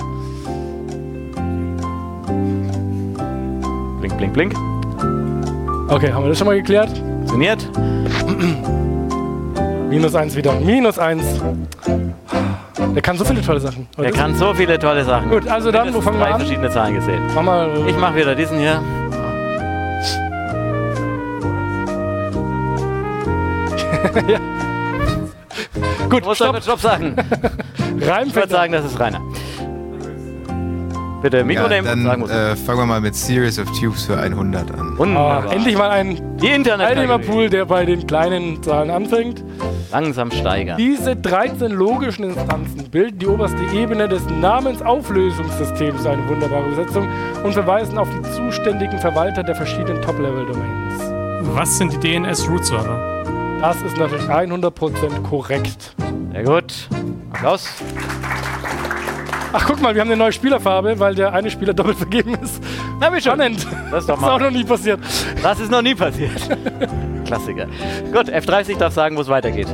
Speaker 2: Blink, blink, blink.
Speaker 1: Okay, haben wir das schon mal geklärt?
Speaker 2: Funktioniert.
Speaker 1: Minus eins wieder. Minus eins. Der kann so viele tolle Sachen.
Speaker 2: Der kann so viele tolle Sachen.
Speaker 1: Gut, also dann, wo fangen wir
Speaker 2: drei
Speaker 1: an?
Speaker 2: verschiedene Zahlen gesehen.
Speaker 1: Mach mal.
Speaker 2: Ich mach wieder diesen hier.
Speaker 1: Ja. Gut,
Speaker 2: Muss
Speaker 1: stopp.
Speaker 2: stopp. Stopp sagen.
Speaker 1: Reim
Speaker 2: Ich würde sagen, das ist Rainer. Bitte Mikro
Speaker 9: Ja,
Speaker 2: nehmen und sagen
Speaker 9: dann
Speaker 2: muss.
Speaker 9: äh, fangen wir mal mit Series of Tubes für hundert an.
Speaker 2: Wunderbar.
Speaker 1: Ah, endlich mal ein
Speaker 2: Die Internet.
Speaker 1: Teilnehmerpool, der bei den kleinen Zahlen anfängt.
Speaker 2: Langsam steigern.
Speaker 1: Diese dreizehn logischen Instanzen bilden die oberste Ebene des Namensauflösungssystems, eine wunderbare Übersetzung, und verweisen auf die zuständigen Verwalter der verschiedenen Top-Level-Domains.
Speaker 11: Was sind die D N S-Root-Server?
Speaker 1: Das ist natürlich hundert Prozent korrekt.
Speaker 2: Sehr gut. Applaus.
Speaker 1: Ach, guck mal, wir haben eine neue Spielerfarbe, weil der eine Spieler doppelt vergeben ist.
Speaker 2: Na, wie schon.
Speaker 1: Spannend.
Speaker 2: Das ist doch
Speaker 1: Das ist auch
Speaker 2: mal.
Speaker 1: noch nie passiert.
Speaker 2: Das ist noch nie passiert. Klassiker. Gut, F dreißig darf sagen, wo es weitergeht.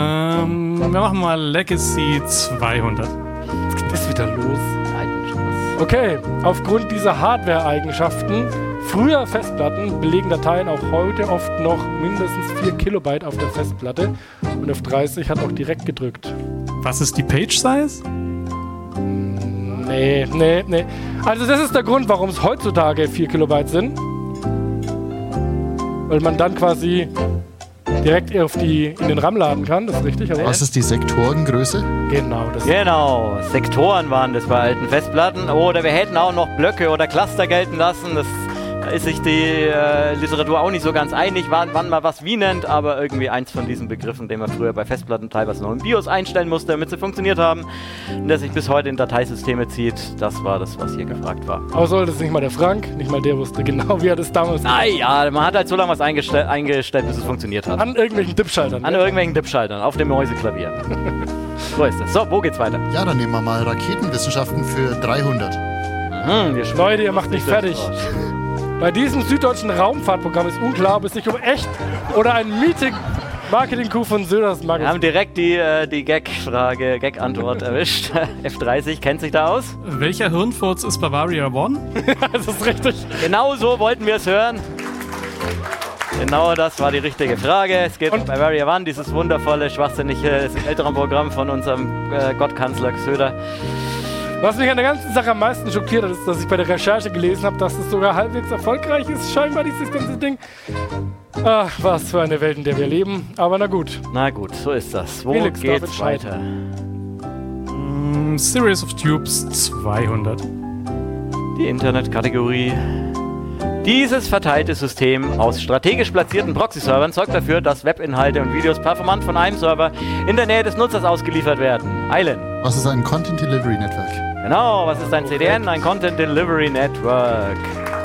Speaker 11: Ähm, wir machen mal Legacy zweihundert.
Speaker 1: Was ist wieder los?
Speaker 2: Alten Scheiß.
Speaker 1: Okay, aufgrund dieser Hardware-Eigenschaften früher Festplatten belegen Dateien auch heute oft noch mindestens vier Kilobyte auf der Festplatte und F dreißig hat auch direkt gedrückt.
Speaker 11: Was ist die Page-Size?
Speaker 1: Nee, nee, nee. Also das ist der Grund, warum es heutzutage vier Kilobyte sind. Weil man dann quasi direkt auf die, in den RAM laden kann, das ist richtig. Aber
Speaker 10: Was ist die Sektorengröße?
Speaker 1: Genau, das
Speaker 2: Genau, Sektoren waren das bei alten Festplatten. Oder wir hätten auch noch Blöcke oder Cluster gelten lassen. Das, da ist sich die äh, Literatur auch nicht so ganz einig, wann, wann man was wie nennt, aber irgendwie eins von diesen Begriffen, den man früher bei Festplatten teilweise noch im BIOS einstellen musste, damit sie funktioniert haben, und der sich bis heute in Dateisysteme zieht, das war das, was hier gefragt war.
Speaker 1: Aber sollte es nicht mal der Frank, nicht mal der wusste genau, wie er das damals
Speaker 2: Naja, man hat halt so lange was eingestell, eingestellt, bis es funktioniert hat.
Speaker 1: An irgendwelchen Dip-Schaltern.
Speaker 2: An
Speaker 1: ne?
Speaker 2: irgendwelchen Dip-Schaltern, auf dem Mäuseklavier. So ist das. So, wo geht's weiter?
Speaker 10: Ja, dann nehmen wir mal Raketenwissenschaften für dreihundert.
Speaker 2: Mhm, wir
Speaker 1: Leute, ihr macht mich fertig. Bei diesem süddeutschen Raumfahrtprogramm ist unklar, ob es sich um echt oder ein Meeting-Marketing-Coup von Söders
Speaker 2: Wir
Speaker 1: Magazin.
Speaker 2: haben direkt die, äh, die Gag-Frage, Gag-Antwort erwischt. F dreißig kennt sich da aus.
Speaker 11: Welcher Hirnfurz ist Bavaria One?
Speaker 1: Das ist richtig.
Speaker 2: Genau so wollten wir es hören. Genau das war die richtige Frage. Es geht um Bavaria One, dieses wundervolle, schwachsinnige Elternprogramm von unserem äh, Gottkanzler Söder.
Speaker 1: Was mich an der ganzen Sache am meisten schockiert hat, ist, dass ich bei der Recherche gelesen habe, dass es sogar halbwegs erfolgreich ist, scheinbar dieses ganze Ding. Ach, was für eine Welt, in der wir leben. Aber na gut.
Speaker 2: Na gut, so ist das. Wo
Speaker 1: Felix,
Speaker 2: geht's
Speaker 1: David
Speaker 2: weiter?
Speaker 11: Mm, Series of Tubes zweihundert.
Speaker 2: Die Internetkategorie. Dieses verteilte System aus strategisch platzierten Proxy-Servern sorgt dafür, dass Webinhalte und Videos performant von einem Server in der Nähe des Nutzers ausgeliefert werden. Eilen.
Speaker 10: Was ist ein Content Delivery Network?
Speaker 2: Genau, was ist ein C D N? Ein Content Delivery Network.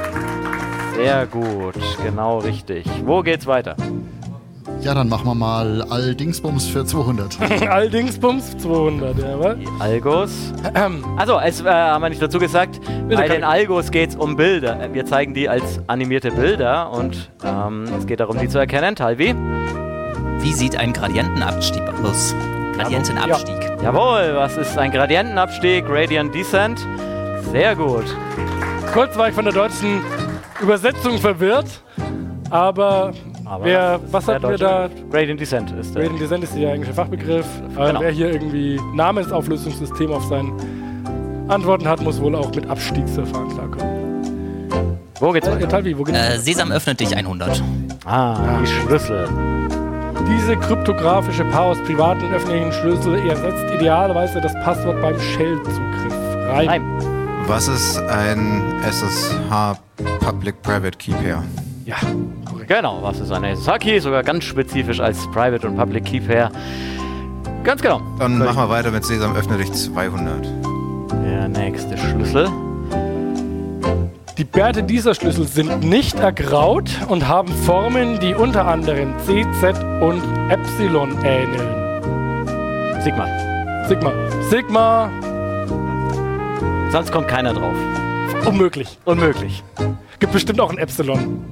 Speaker 2: Sehr gut, genau richtig. Wo geht's weiter?
Speaker 10: Ja, dann machen wir mal All-Dingsbums für zweihundert.
Speaker 1: Alldingsbums zweihundert, ja, was?
Speaker 2: Die Algos.
Speaker 1: Ähm,
Speaker 2: Also, es äh, haben wir nicht dazu gesagt,
Speaker 1: Bitte
Speaker 2: bei
Speaker 1: kann
Speaker 2: den Algos geht es um Bilder. Wir zeigen die als animierte Bilder und ähm, es geht darum, die zu erkennen. Talvi?
Speaker 8: Wie sieht ein Gradientenabstieg aus? Gradientenabstieg.
Speaker 2: Jawohl, was ist ein Gradientenabstieg? Gradient Descent. Sehr gut.
Speaker 1: kurz war ich von der deutschen Übersetzung verwirrt, aber,
Speaker 2: Aber
Speaker 1: wer,
Speaker 2: das ist
Speaker 1: was
Speaker 2: der
Speaker 1: hatten wir
Speaker 2: deutsche-
Speaker 1: da?
Speaker 2: Gradient Descent ist der.
Speaker 1: Gradient Descent ist der eigentliche Fachbegriff. Aber
Speaker 2: Genau.
Speaker 1: wer hier irgendwie Namensauflösungssystem auf seinen Antworten hat, muss wohl auch mit Abstiegsverfahren klarkommen.
Speaker 2: Wo geht's
Speaker 1: Äh,
Speaker 2: weiter?
Speaker 1: Talvi, wo geht's
Speaker 8: Äh,
Speaker 1: weiter?
Speaker 8: Sesam öffnet dich hundert.
Speaker 2: Ah, die Schlüssel.
Speaker 1: Diese kryptografische Paar aus privaten und öffentlichen Schlüssel ersetzt idealerweise das Passwort beim Shell-Zugriff. Rein.
Speaker 2: Nein.
Speaker 9: Was ist ein S S H Public Private Key Pair?
Speaker 1: Ja, korrekt.
Speaker 2: Genau, was ist eine S S H-Key? Sogar ganz spezifisch als Private und Public Key Pair. Ganz genau.
Speaker 9: Dann machen wir weiter mit Sesam öffne dich zweihundert.
Speaker 2: Der nächste Schlüssel.
Speaker 1: Die Bärte dieser Schlüssel sind nicht ergraut und haben Formen, die unter anderem C, Z und Epsilon ähneln.
Speaker 2: Sigma.
Speaker 1: Sigma. Sigma.
Speaker 2: Sonst kommt keiner drauf.
Speaker 1: Unmöglich.
Speaker 2: Unmöglich.
Speaker 1: Gibt bestimmt auch ein Epsilon.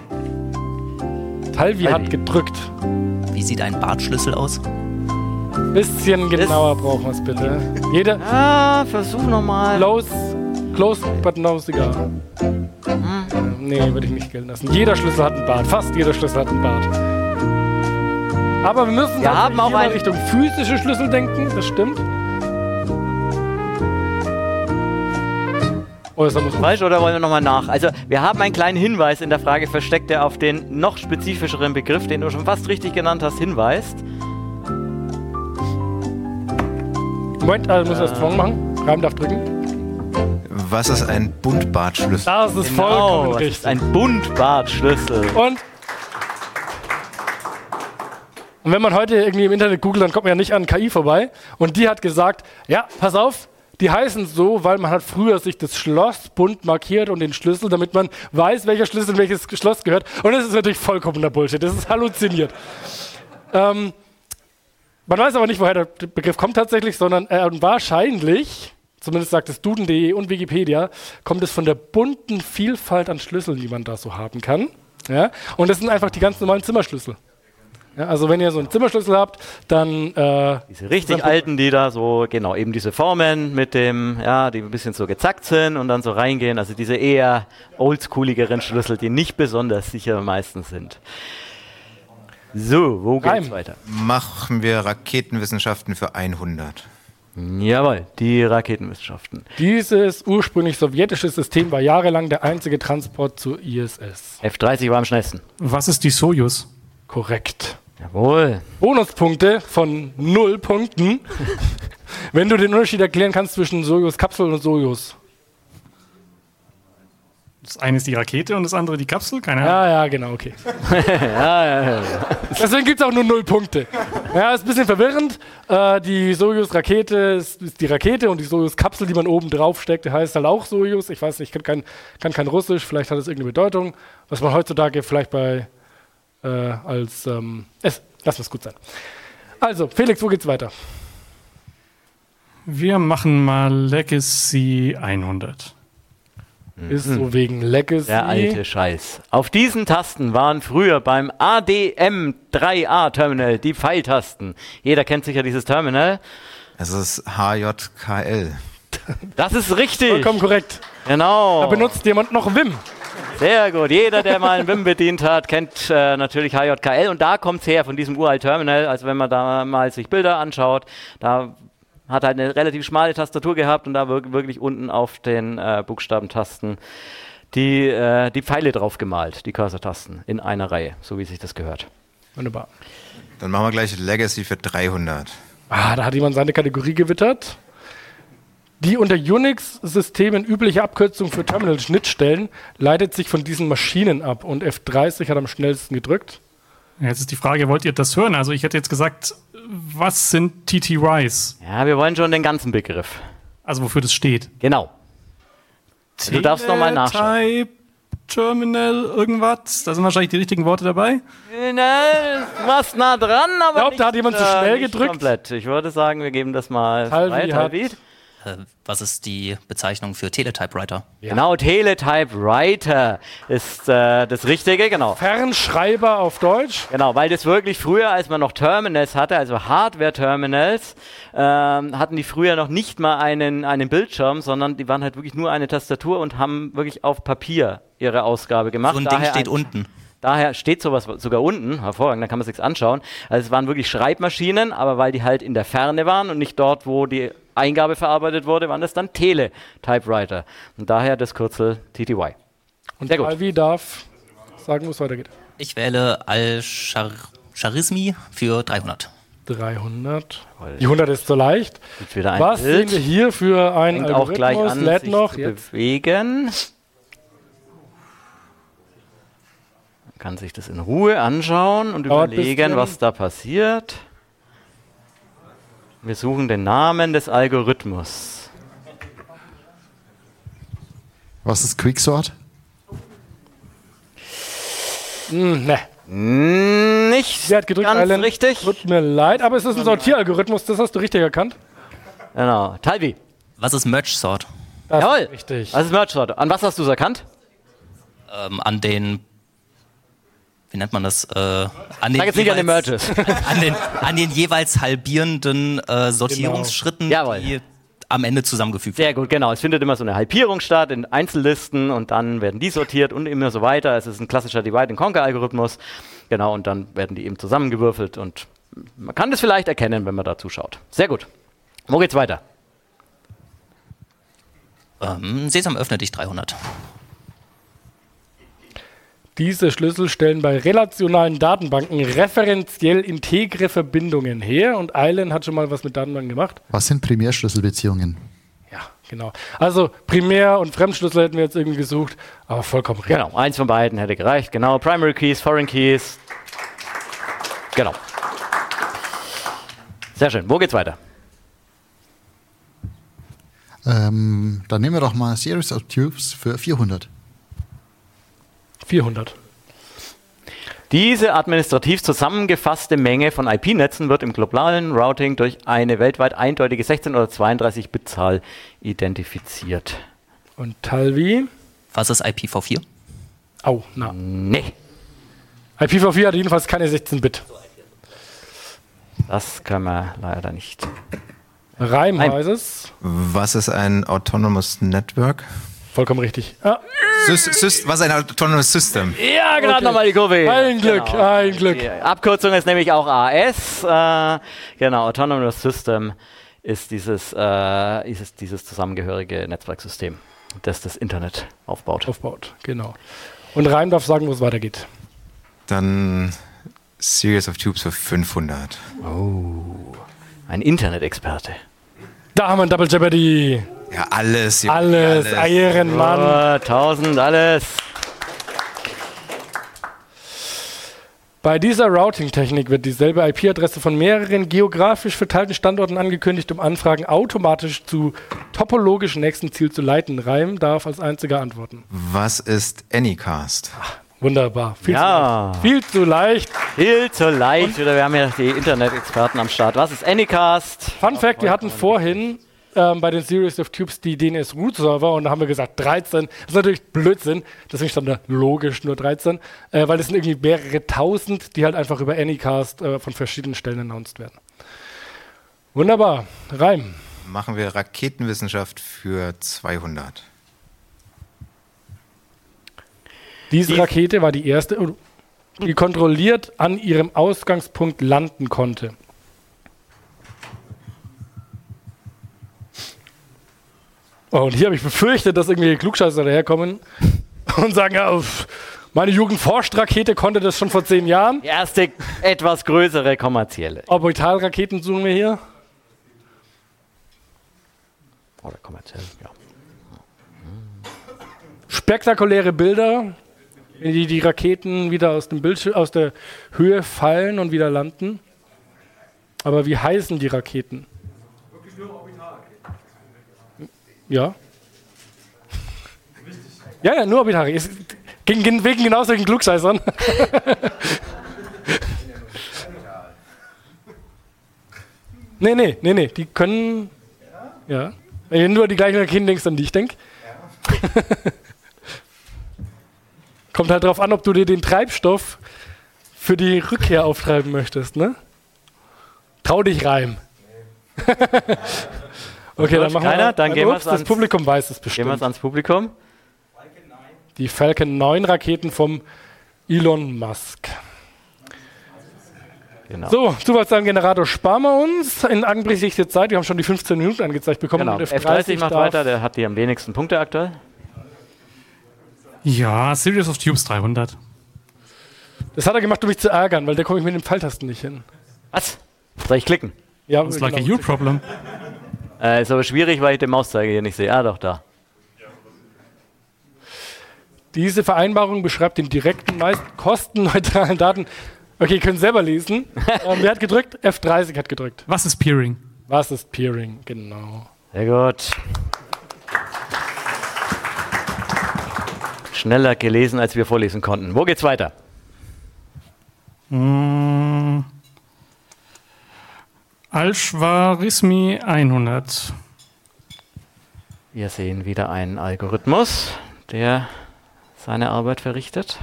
Speaker 1: Talvi
Speaker 2: Talvi.
Speaker 1: hat gedrückt.
Speaker 8: Wie sieht ein Bartschlüssel aus?
Speaker 1: Bisschen genauer brauchen wir es bitte. Jeder.
Speaker 2: Ah, versuch nochmal.
Speaker 1: Close, close but no cigar. Nee, würde ich nicht gelten lassen. Jeder Schlüssel hat einen Bart. Fast jeder Schlüssel hat einen Bart. Aber wir müssen
Speaker 2: Wir haben auch
Speaker 1: hier mal
Speaker 2: ein-
Speaker 1: Richtung physische Schlüssel denken. Das stimmt. Oh, das muss
Speaker 2: Falsch oder wollen wir nochmal nach? Also, wir haben einen kleinen Hinweis in der Frage versteckt, der auf den noch spezifischeren Begriff, den du schon fast richtig genannt hast, hinweist.
Speaker 1: Moment, also muss ich das Fong machen. Reim darf drücken.
Speaker 9: Was ist ein Buntbartschlüssel?
Speaker 1: Das ist vollkommen
Speaker 2: das
Speaker 1: richtig.
Speaker 2: ist ein Buntbartschlüssel.
Speaker 1: Und, und wenn man heute irgendwie im Internet googelt, dann kommt man ja nicht an K I vorbei. Und die hat gesagt, ja, pass auf, die heißen so, weil man hat früher sich das Schloss bunt markiert und den Schlüssel, damit man weiß, welcher Schlüssel in welches Schloss gehört. Und das ist natürlich vollkommener Bullshit. Das ist halluziniert. Ähm, man weiß aber nicht, woher der Begriff kommt tatsächlich, sondern äh, wahrscheinlich, zumindest sagt es Duden punkt de und Wikipedia, kommt es von der bunten Vielfalt an Schlüsseln, die man da so haben kann. Ja? Und das sind einfach die ganz normalen Zimmerschlüssel. Ja, also wenn ihr so einen Zimmerschlüssel habt, dann... Äh,
Speaker 2: diese richtig alten, die da so, genau, eben diese Formen mit dem, ja, die ein bisschen so gezackt sind und dann so reingehen. Also diese eher oldschooligeren Schlüssel, die nicht besonders sicher meistens sind. So, wo geht's Reim. weiter?
Speaker 9: Machen wir Raketenwissenschaften für hundert.
Speaker 2: Jawohl, die Raketenwissenschaften.
Speaker 1: Dieses ursprünglich sowjetische System war jahrelang der einzige Transport zur I S S.
Speaker 2: F dreißig war am schnellsten.
Speaker 11: Was ist die Sojus?
Speaker 1: Korrekt.
Speaker 2: Jawohl.
Speaker 1: Bonuspunkte von null Punkten, wenn du den Unterschied erklären kannst zwischen Sojus-Kapsel und Sojus.
Speaker 11: Das eine ist die Rakete und das andere die Kapsel? Keine Ahnung.
Speaker 1: Ja, ja, genau, okay.
Speaker 2: ja, ja, ja.
Speaker 1: Deswegen gibt es auch nur null Punkte. Ja, ist ein bisschen verwirrend. Äh, die Sojus-Rakete ist, ist die Rakete und die Sojus-Kapsel, die man oben drauf steckt, die heißt halt auch Sojus. Ich weiß nicht, ich kann kein, kann kein Russisch, vielleicht hat es irgendeine Bedeutung, was man heutzutage vielleicht bei äh, als ähm, es, lass es gut sein. Also, Felix, wo geht's weiter?
Speaker 11: Wir machen mal Legacy hundert.
Speaker 1: Ist so wegen Legacy.
Speaker 2: Der alte Scheiß. Auf diesen Tasten waren früher beim A D M drei A Terminal die Pfeiltasten. Jeder kennt sicher dieses Terminal.
Speaker 9: Es ist H J K L.
Speaker 2: Das ist richtig.
Speaker 1: Vollkommen korrekt.
Speaker 2: Genau.
Speaker 1: Da benutzt jemand noch Vim.
Speaker 2: Sehr gut. Jeder, der mal ein Vim bedient hat, kennt äh, natürlich H J K L. Und da kommt es her, von diesem uralt Terminal. Also wenn man da mal sich Bilder anschaut, da hat halt eine relativ schmale Tastatur gehabt und da wirklich unten auf den äh, Buchstabentasten die, äh, die Pfeile drauf gemalt, die Cursor-Tasten in einer Reihe, so wie sich das gehört.
Speaker 1: Wunderbar.
Speaker 9: Dann machen wir gleich Legacy für dreihundert.
Speaker 1: Ah, da hat jemand seine Kategorie gewittert. Die unter Unix-Systemen übliche Abkürzung für Terminal-Schnittstellen leitet sich von diesen Maschinen ab und F dreißig hat am schnellsten gedrückt.
Speaker 11: Jetzt ist die Frage, wollt ihr das hören? Also ich hätte jetzt gesagt, was sind T T Ys?
Speaker 2: Ja, wir wollen schon den ganzen Begriff.
Speaker 11: Also wofür das steht?
Speaker 2: Genau. Du darfst nochmal nachschauen.
Speaker 11: Type, Terminal, irgendwas. Da sind wahrscheinlich die richtigen Worte dabei.
Speaker 2: Ne, du warst nah dran, aber
Speaker 1: Ich glaube,
Speaker 2: nicht,
Speaker 1: da hat jemand
Speaker 2: äh,
Speaker 1: zu schnell
Speaker 2: nicht
Speaker 1: gedrückt.
Speaker 2: Komplett. Ich würde sagen, wir geben das mal
Speaker 1: Talvi
Speaker 2: frei.
Speaker 1: hat-
Speaker 2: Talvi.
Speaker 8: Äh, was ist die Bezeichnung für Teletypewriter?
Speaker 1: Ja.
Speaker 2: Genau, Teletypewriter ist äh, das Richtige, genau.
Speaker 1: Fernschreiber auf Deutsch.
Speaker 2: Genau, weil das wirklich früher, als man noch Terminals hatte, also Hardware-Terminals, ähm, hatten die früher noch nicht mal einen, einen Bildschirm, sondern die waren halt wirklich nur eine Tastatur und haben wirklich auf Papier ihre Ausgabe gemacht.
Speaker 8: So ein Ding
Speaker 2: Daher
Speaker 8: steht
Speaker 2: ein,
Speaker 8: unten.
Speaker 2: Daher steht sowas sogar unten, hervorragend, da kann man sich's anschauen. Also es waren wirklich Schreibmaschinen, aber weil die halt in der Ferne waren und nicht dort, wo die Eingabe verarbeitet wurde, waren das dann Teletypewriter. Und daher das Kürzel T T Y.
Speaker 1: Und
Speaker 2: Sehr gut.
Speaker 1: Alvi darf sagen, wo es weitergeht.
Speaker 8: Ich wähle Al-Charismi für dreihundert.
Speaker 1: dreihundert. Die hundert ist so leicht.
Speaker 2: Gibt wieder ein
Speaker 1: Was
Speaker 2: Bild.
Speaker 1: sehen wir hier für einen
Speaker 2: Fängt auch gleich
Speaker 1: Algorithmus?
Speaker 2: an,
Speaker 1: Lädt
Speaker 2: sich
Speaker 1: noch.
Speaker 2: zu
Speaker 1: Jetzt.
Speaker 2: bewegen. Man kann sich das in Ruhe anschauen und
Speaker 1: Dauert
Speaker 2: überlegen,
Speaker 1: bisschen.
Speaker 2: was da passiert. Wir suchen den Namen des Algorithmus.
Speaker 10: Was ist Quicksort?
Speaker 1: Hm, ne.
Speaker 2: Nicht
Speaker 1: Sie hat gedrückt,
Speaker 2: ganz
Speaker 1: Island.
Speaker 2: richtig.
Speaker 1: Tut mir leid, aber es ist ein Sortieralgorithmus, das hast du richtig erkannt.
Speaker 2: Genau. Talvi.
Speaker 8: Was ist Merge Sort?
Speaker 1: Das
Speaker 2: Jawohl.
Speaker 1: ist richtig.
Speaker 2: Was ist Merge Sort? An was hast du es erkannt?
Speaker 8: Ähm, an den, wie nennt man das? Äh, an den
Speaker 2: Sag jetzt nicht an den
Speaker 8: jeweils-
Speaker 2: Merges.
Speaker 8: an, den, an den jeweils halbierenden äh, Sortierungsschritten,
Speaker 2: Jawohl.
Speaker 8: die am Ende zusammengefügt
Speaker 2: Sehr gut, genau. Es findet immer so eine Halbierung statt in Einzellisten und dann werden die sortiert und immer so weiter. Es ist ein klassischer Divide-and-Conquer-Algorithmus. Genau, und dann werden die eben zusammengewürfelt und man kann das vielleicht erkennen, wenn man da zuschaut. Sehr gut. Wo geht's weiter?
Speaker 8: Ähm, Sesam öffne dich dreihundert.
Speaker 1: Diese Schlüssel stellen bei relationalen Datenbanken referenziell integre Verbindungen her und Island hat schon mal was mit Datenbanken gemacht.
Speaker 10: Was sind Primärschlüsselbeziehungen?
Speaker 1: Ja, genau. Also Primär- und Fremdschlüssel hätten wir jetzt irgendwie gesucht, aber vollkommen richtig.
Speaker 2: Genau, eins von beiden hätte gereicht. Genau, Primary Keys, Foreign Keys. Genau. Sehr schön. Wo geht's weiter?
Speaker 10: Ähm, dann nehmen wir doch mal Series of Tubes für vierhundert.
Speaker 1: vierhundert.
Speaker 2: Diese administrativ zusammengefasste Menge von I P-Netzen wird im globalen Routing durch eine weltweit eindeutige sechzehn- oder zweiunddreißig-Bit-Zahl identifiziert.
Speaker 1: Und Talvi?
Speaker 8: Was ist I P v vier?
Speaker 1: Au, na.
Speaker 2: Nee.
Speaker 1: I P v vier hat jedenfalls keine sechzehn Bit.
Speaker 2: Das können wir leider nicht.
Speaker 1: Reim heißt es.
Speaker 9: Was ist ein Autonomous Network?
Speaker 1: Vollkommen richtig. Ah.
Speaker 9: Sys Sys was ist ein Autonomous System?
Speaker 2: Ja, gerade
Speaker 1: Okay.
Speaker 2: nochmal die Kurve.
Speaker 1: Ein Glück,
Speaker 2: Genau.
Speaker 1: ein Glück.
Speaker 2: Die Abkürzung ist nämlich auch A S. Äh, genau, Autonomous System ist dieses, äh, ist es dieses zusammengehörige Netzwerksystem, das das Internet aufbaut.
Speaker 1: Aufbaut, genau. Und Reim darf sagen, wo es weitergeht.
Speaker 9: Dann Series of Tubes für fünfhundert.
Speaker 2: Oh, ein Internet-Experte.
Speaker 1: Da haben wir ein Double Jeopardy.
Speaker 9: Ja, alles. Junge,
Speaker 1: Alles, Ehrenmann.
Speaker 2: Oh, tausend, alles.
Speaker 1: Bei dieser Routing-Technik wird dieselbe I P-Adresse von mehreren geografisch verteilten Standorten angekündigt, um Anfragen automatisch zu topologisch nächsten Ziel zu leiten. Reim darf als einziger antworten.
Speaker 9: Was ist Anycast?
Speaker 1: Wunderbar. Viel
Speaker 2: Ja.
Speaker 1: zu leicht. Viel zu leicht.
Speaker 2: Viel zu leicht. Oder wir haben ja die Internet-Experten am Start. Was ist Anycast?
Speaker 1: Fun Fact, wir hatten vorhin ähm, bei den Series of Tubes die D N S-Root-Server und da haben wir gesagt dreizehn. Das ist natürlich Blödsinn, deswegen stand da logisch nur dreizehn, äh, weil das sind irgendwie mehrere tausend, die halt einfach über Anycast äh, von verschiedenen Stellen announced werden. Wunderbar. Reim.
Speaker 9: Machen wir Raketenwissenschaft für zweihundert.
Speaker 1: Diese
Speaker 2: Die-
Speaker 1: Rakete war die erste, die kontrolliert an ihrem Ausgangspunkt landen konnte. Oh, und hier habe ich befürchtet, dass irgendwelche Klugscheißer daherkommen und sagen, ja, pff, meine Jugend-Forscht-Rakete konnte das schon vor zehn Jahren.
Speaker 2: Die erste etwas größere kommerzielle.
Speaker 1: Orbitalraketen suchen wir hier.
Speaker 2: Oder kommerziell, ja.
Speaker 1: Spektakuläre Bilder, wenn die, die Raketen wieder aus dem Bildschirm, aus der Höhe fallen und wieder landen. Aber wie heißen die Raketen? Ja. Ja, ja, nur Orbitalraketen. Es ging, ging wegen genau solchen Klugscheißern. nee, nee, nee, nee. Die können. Ja. Wenn du nur die gleichen Raketen denkst, an die ich denke. Kommt halt drauf an, ob du dir den Treibstoff für die Rückkehr auftreiben möchtest, ne? Trau dich rein. Okay,
Speaker 2: Gut,
Speaker 1: dann machen
Speaker 2: keiner?
Speaker 1: wir.
Speaker 2: Dann gehen
Speaker 1: ups,
Speaker 2: wir's
Speaker 1: das
Speaker 2: ans-
Speaker 1: Publikum weiß es
Speaker 2: Gehen wir
Speaker 1: bestimmt.
Speaker 2: jetzt ans Publikum.
Speaker 1: Die Falcon neun Raketen vom Elon Musk.
Speaker 2: Genau.
Speaker 1: So, Zufallszahlengenerator sparen wir uns in angesichts Zeit. Wir haben schon die fünfzehn Minuten angezeigt bekommen.
Speaker 2: Genau.
Speaker 1: Und
Speaker 2: F dreißig macht
Speaker 1: darf-
Speaker 2: weiter, der hat die am wenigsten Punkte aktuell.
Speaker 11: Ja, Series of Tubes dreihundert.
Speaker 1: Das hat er gemacht, um mich zu ärgern, weil da komme ich mit den Pfeiltasten nicht hin.
Speaker 2: Was? Soll ich klicken?
Speaker 1: Ja,
Speaker 11: It's like a
Speaker 1: genau.
Speaker 11: you problem.
Speaker 2: Äh, ist aber schwierig, weil ich den Mauszeiger hier nicht sehe. Ah, doch, da.
Speaker 1: Diese Vereinbarung beschreibt den direkten, meist kostenneutralen Daten. Okay, können selber lesen. ähm, wer hat gedrückt? F dreißig hat gedrückt.
Speaker 11: Was ist Peering?
Speaker 1: Was ist Peering? Genau.
Speaker 2: Sehr gut. Schneller gelesen, als wir vorlesen konnten. Wo geht's weiter?
Speaker 11: Mm. Al-Khwarizmi hundert.
Speaker 2: Wir sehen wieder einen Algorithmus, der seine Arbeit verrichtet.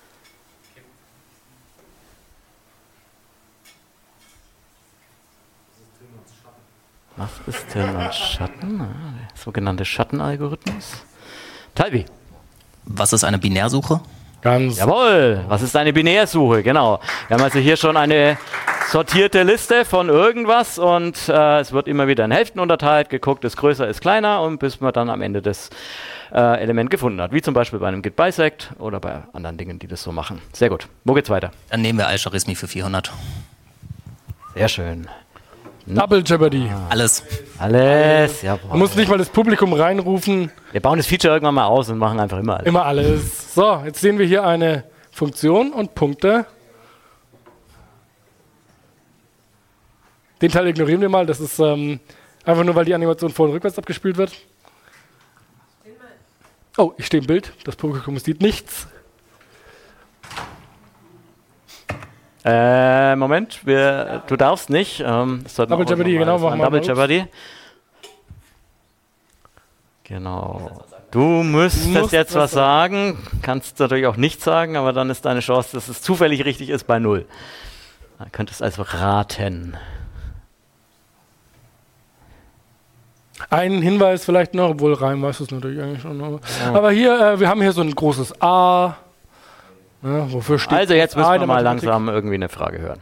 Speaker 2: Was ist Tillmans Schatten? Ah, der sogenannte Schattenalgorithmus. Talbi.
Speaker 8: Was ist eine Binärsuche?
Speaker 1: Ganz.
Speaker 2: Jawohl, was ist eine Binärsuche? Genau. Wir haben also hier schon eine sortierte Liste von irgendwas und äh, es wird immer wieder in Hälften unterteilt, geguckt, ist größer, ist kleiner und bis man dann am Ende das äh, Element gefunden hat. Wie zum Beispiel bei einem Git Bisect oder bei anderen Dingen, die das so machen. Sehr gut. Wo geht's weiter?
Speaker 8: Dann nehmen wir Al-Khwarizmi für vierhundert.
Speaker 2: Sehr schön.
Speaker 1: Double Jeopardy.
Speaker 8: Alles.
Speaker 2: Alles, ja.
Speaker 1: Du musst nicht mal das Publikum reinrufen.
Speaker 2: Wir bauen das Feature irgendwann mal aus und machen einfach immer alles.
Speaker 1: Immer alles. So, jetzt sehen wir hier eine Funktion und Punkte. Den Teil ignorieren wir mal. Das ist ähm, einfach nur, weil die Animation vor- und rückwärts abgespielt wird. Oh, ich stehe im Bild. Das Publikum sieht nichts.
Speaker 2: Äh, Moment, wir, du darfst nicht. Ähm, das sollten wir
Speaker 1: Double
Speaker 2: auch
Speaker 1: Jeopardy,
Speaker 2: noch mal-
Speaker 1: genau,
Speaker 2: das war
Speaker 1: machen
Speaker 2: ein
Speaker 1: wir
Speaker 2: Double
Speaker 1: mal.
Speaker 2: Jeopardy. Genau. Du müsstest
Speaker 1: Du musst
Speaker 2: jetzt
Speaker 1: was
Speaker 2: was sagen. Kannst natürlich auch nicht sagen, aber dann ist deine Chance, dass es zufällig richtig ist, bei null. Du könntest also raten.
Speaker 1: Ein Hinweis vielleicht noch, obwohl Reim weiß es natürlich eigentlich schon. Aber,
Speaker 2: Ja.
Speaker 1: aber hier, äh, wir haben hier so ein großes A. Ja, wofür steht
Speaker 2: Also jetzt
Speaker 1: das A
Speaker 2: müssen
Speaker 1: in
Speaker 2: wir
Speaker 1: der
Speaker 2: mal
Speaker 1: Mathematik?
Speaker 2: langsam irgendwie eine Frage hören.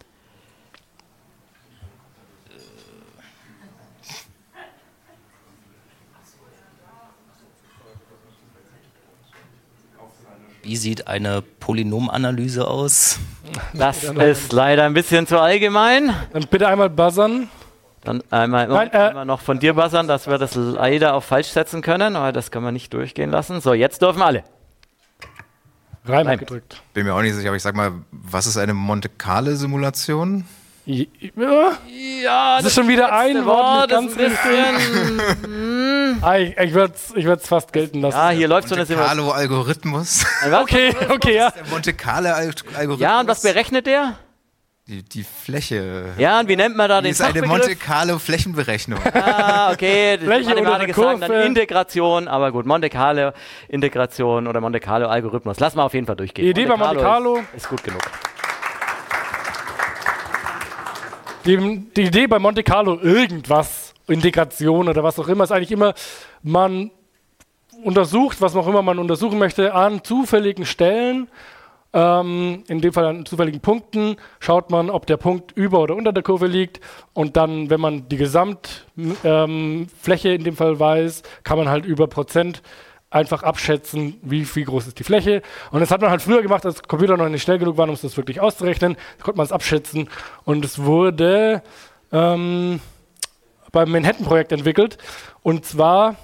Speaker 8: Wie sieht eine Polynomanalyse aus?
Speaker 2: Das ist leider ein bisschen zu allgemein.
Speaker 1: Dann bitte einmal buzzern.
Speaker 2: Dann einmal,
Speaker 1: Nein, äh,
Speaker 2: einmal noch von dir buzzern, dass wir das leider auf falsch setzen können, aber das können wir nicht durchgehen lassen. So, jetzt dürfen alle.
Speaker 1: Reim
Speaker 2: Reim.
Speaker 1: gedrückt.
Speaker 9: Bin mir auch nicht sicher, aber ich sag mal, was ist eine Monte-Carlo-Simulation?
Speaker 1: Ja,
Speaker 2: Ja,
Speaker 1: das ist schon wieder ein Wort, nicht ganz
Speaker 2: ist ein
Speaker 1: richtig.
Speaker 2: bisschen.
Speaker 1: Ah, ich ich würde es ich würd's fast gelten lassen.
Speaker 2: Ja, hier läuft so eine Simulation.
Speaker 9: Monte-Carlo-Algorithmus.
Speaker 1: Okay, okay, ja.
Speaker 9: Der Monte-Carlo-Algorithmus.
Speaker 2: Ja, und was berechnet der?
Speaker 9: Die, die Fläche.
Speaker 2: Ja, und wie nennt man da
Speaker 9: Die
Speaker 2: den
Speaker 9: ist eine
Speaker 2: Fachbegriff?
Speaker 9: Monte-Carlo-Flächenberechnung.
Speaker 2: Ah, okay. Die
Speaker 1: Fläche oder
Speaker 2: Mathematiker sagen dann
Speaker 1: Kurve.
Speaker 2: Integration, aber gut, Monte Carlo Integration oder Monte Carlo Algorithmus. Lass mal auf jeden Fall durchgehen.
Speaker 1: Die Idee bei Monte Carlo-
Speaker 2: ist, ist gut genug.
Speaker 1: Die, die Idee bei Monte Carlo, irgendwas, Integration oder was auch immer, ist eigentlich immer, man untersucht, was auch immer man untersuchen möchte, an zufälligen Stellen, ähm, in dem Fall an zufälligen Punkten, schaut man, ob der Punkt über oder unter der Kurve liegt und dann, wenn man die Gesamtfläche ähm, Fläche in dem Fall weiß, kann man halt über Prozent einfach abschätzen, wie, wie groß ist die Fläche. Und das hat man halt früher gemacht, als Computer noch nicht schnell genug waren, um das wirklich auszurechnen. Da konnte man es abschätzen. Und es wurde ähm, beim Manhattan-Projekt entwickelt. Und zwar,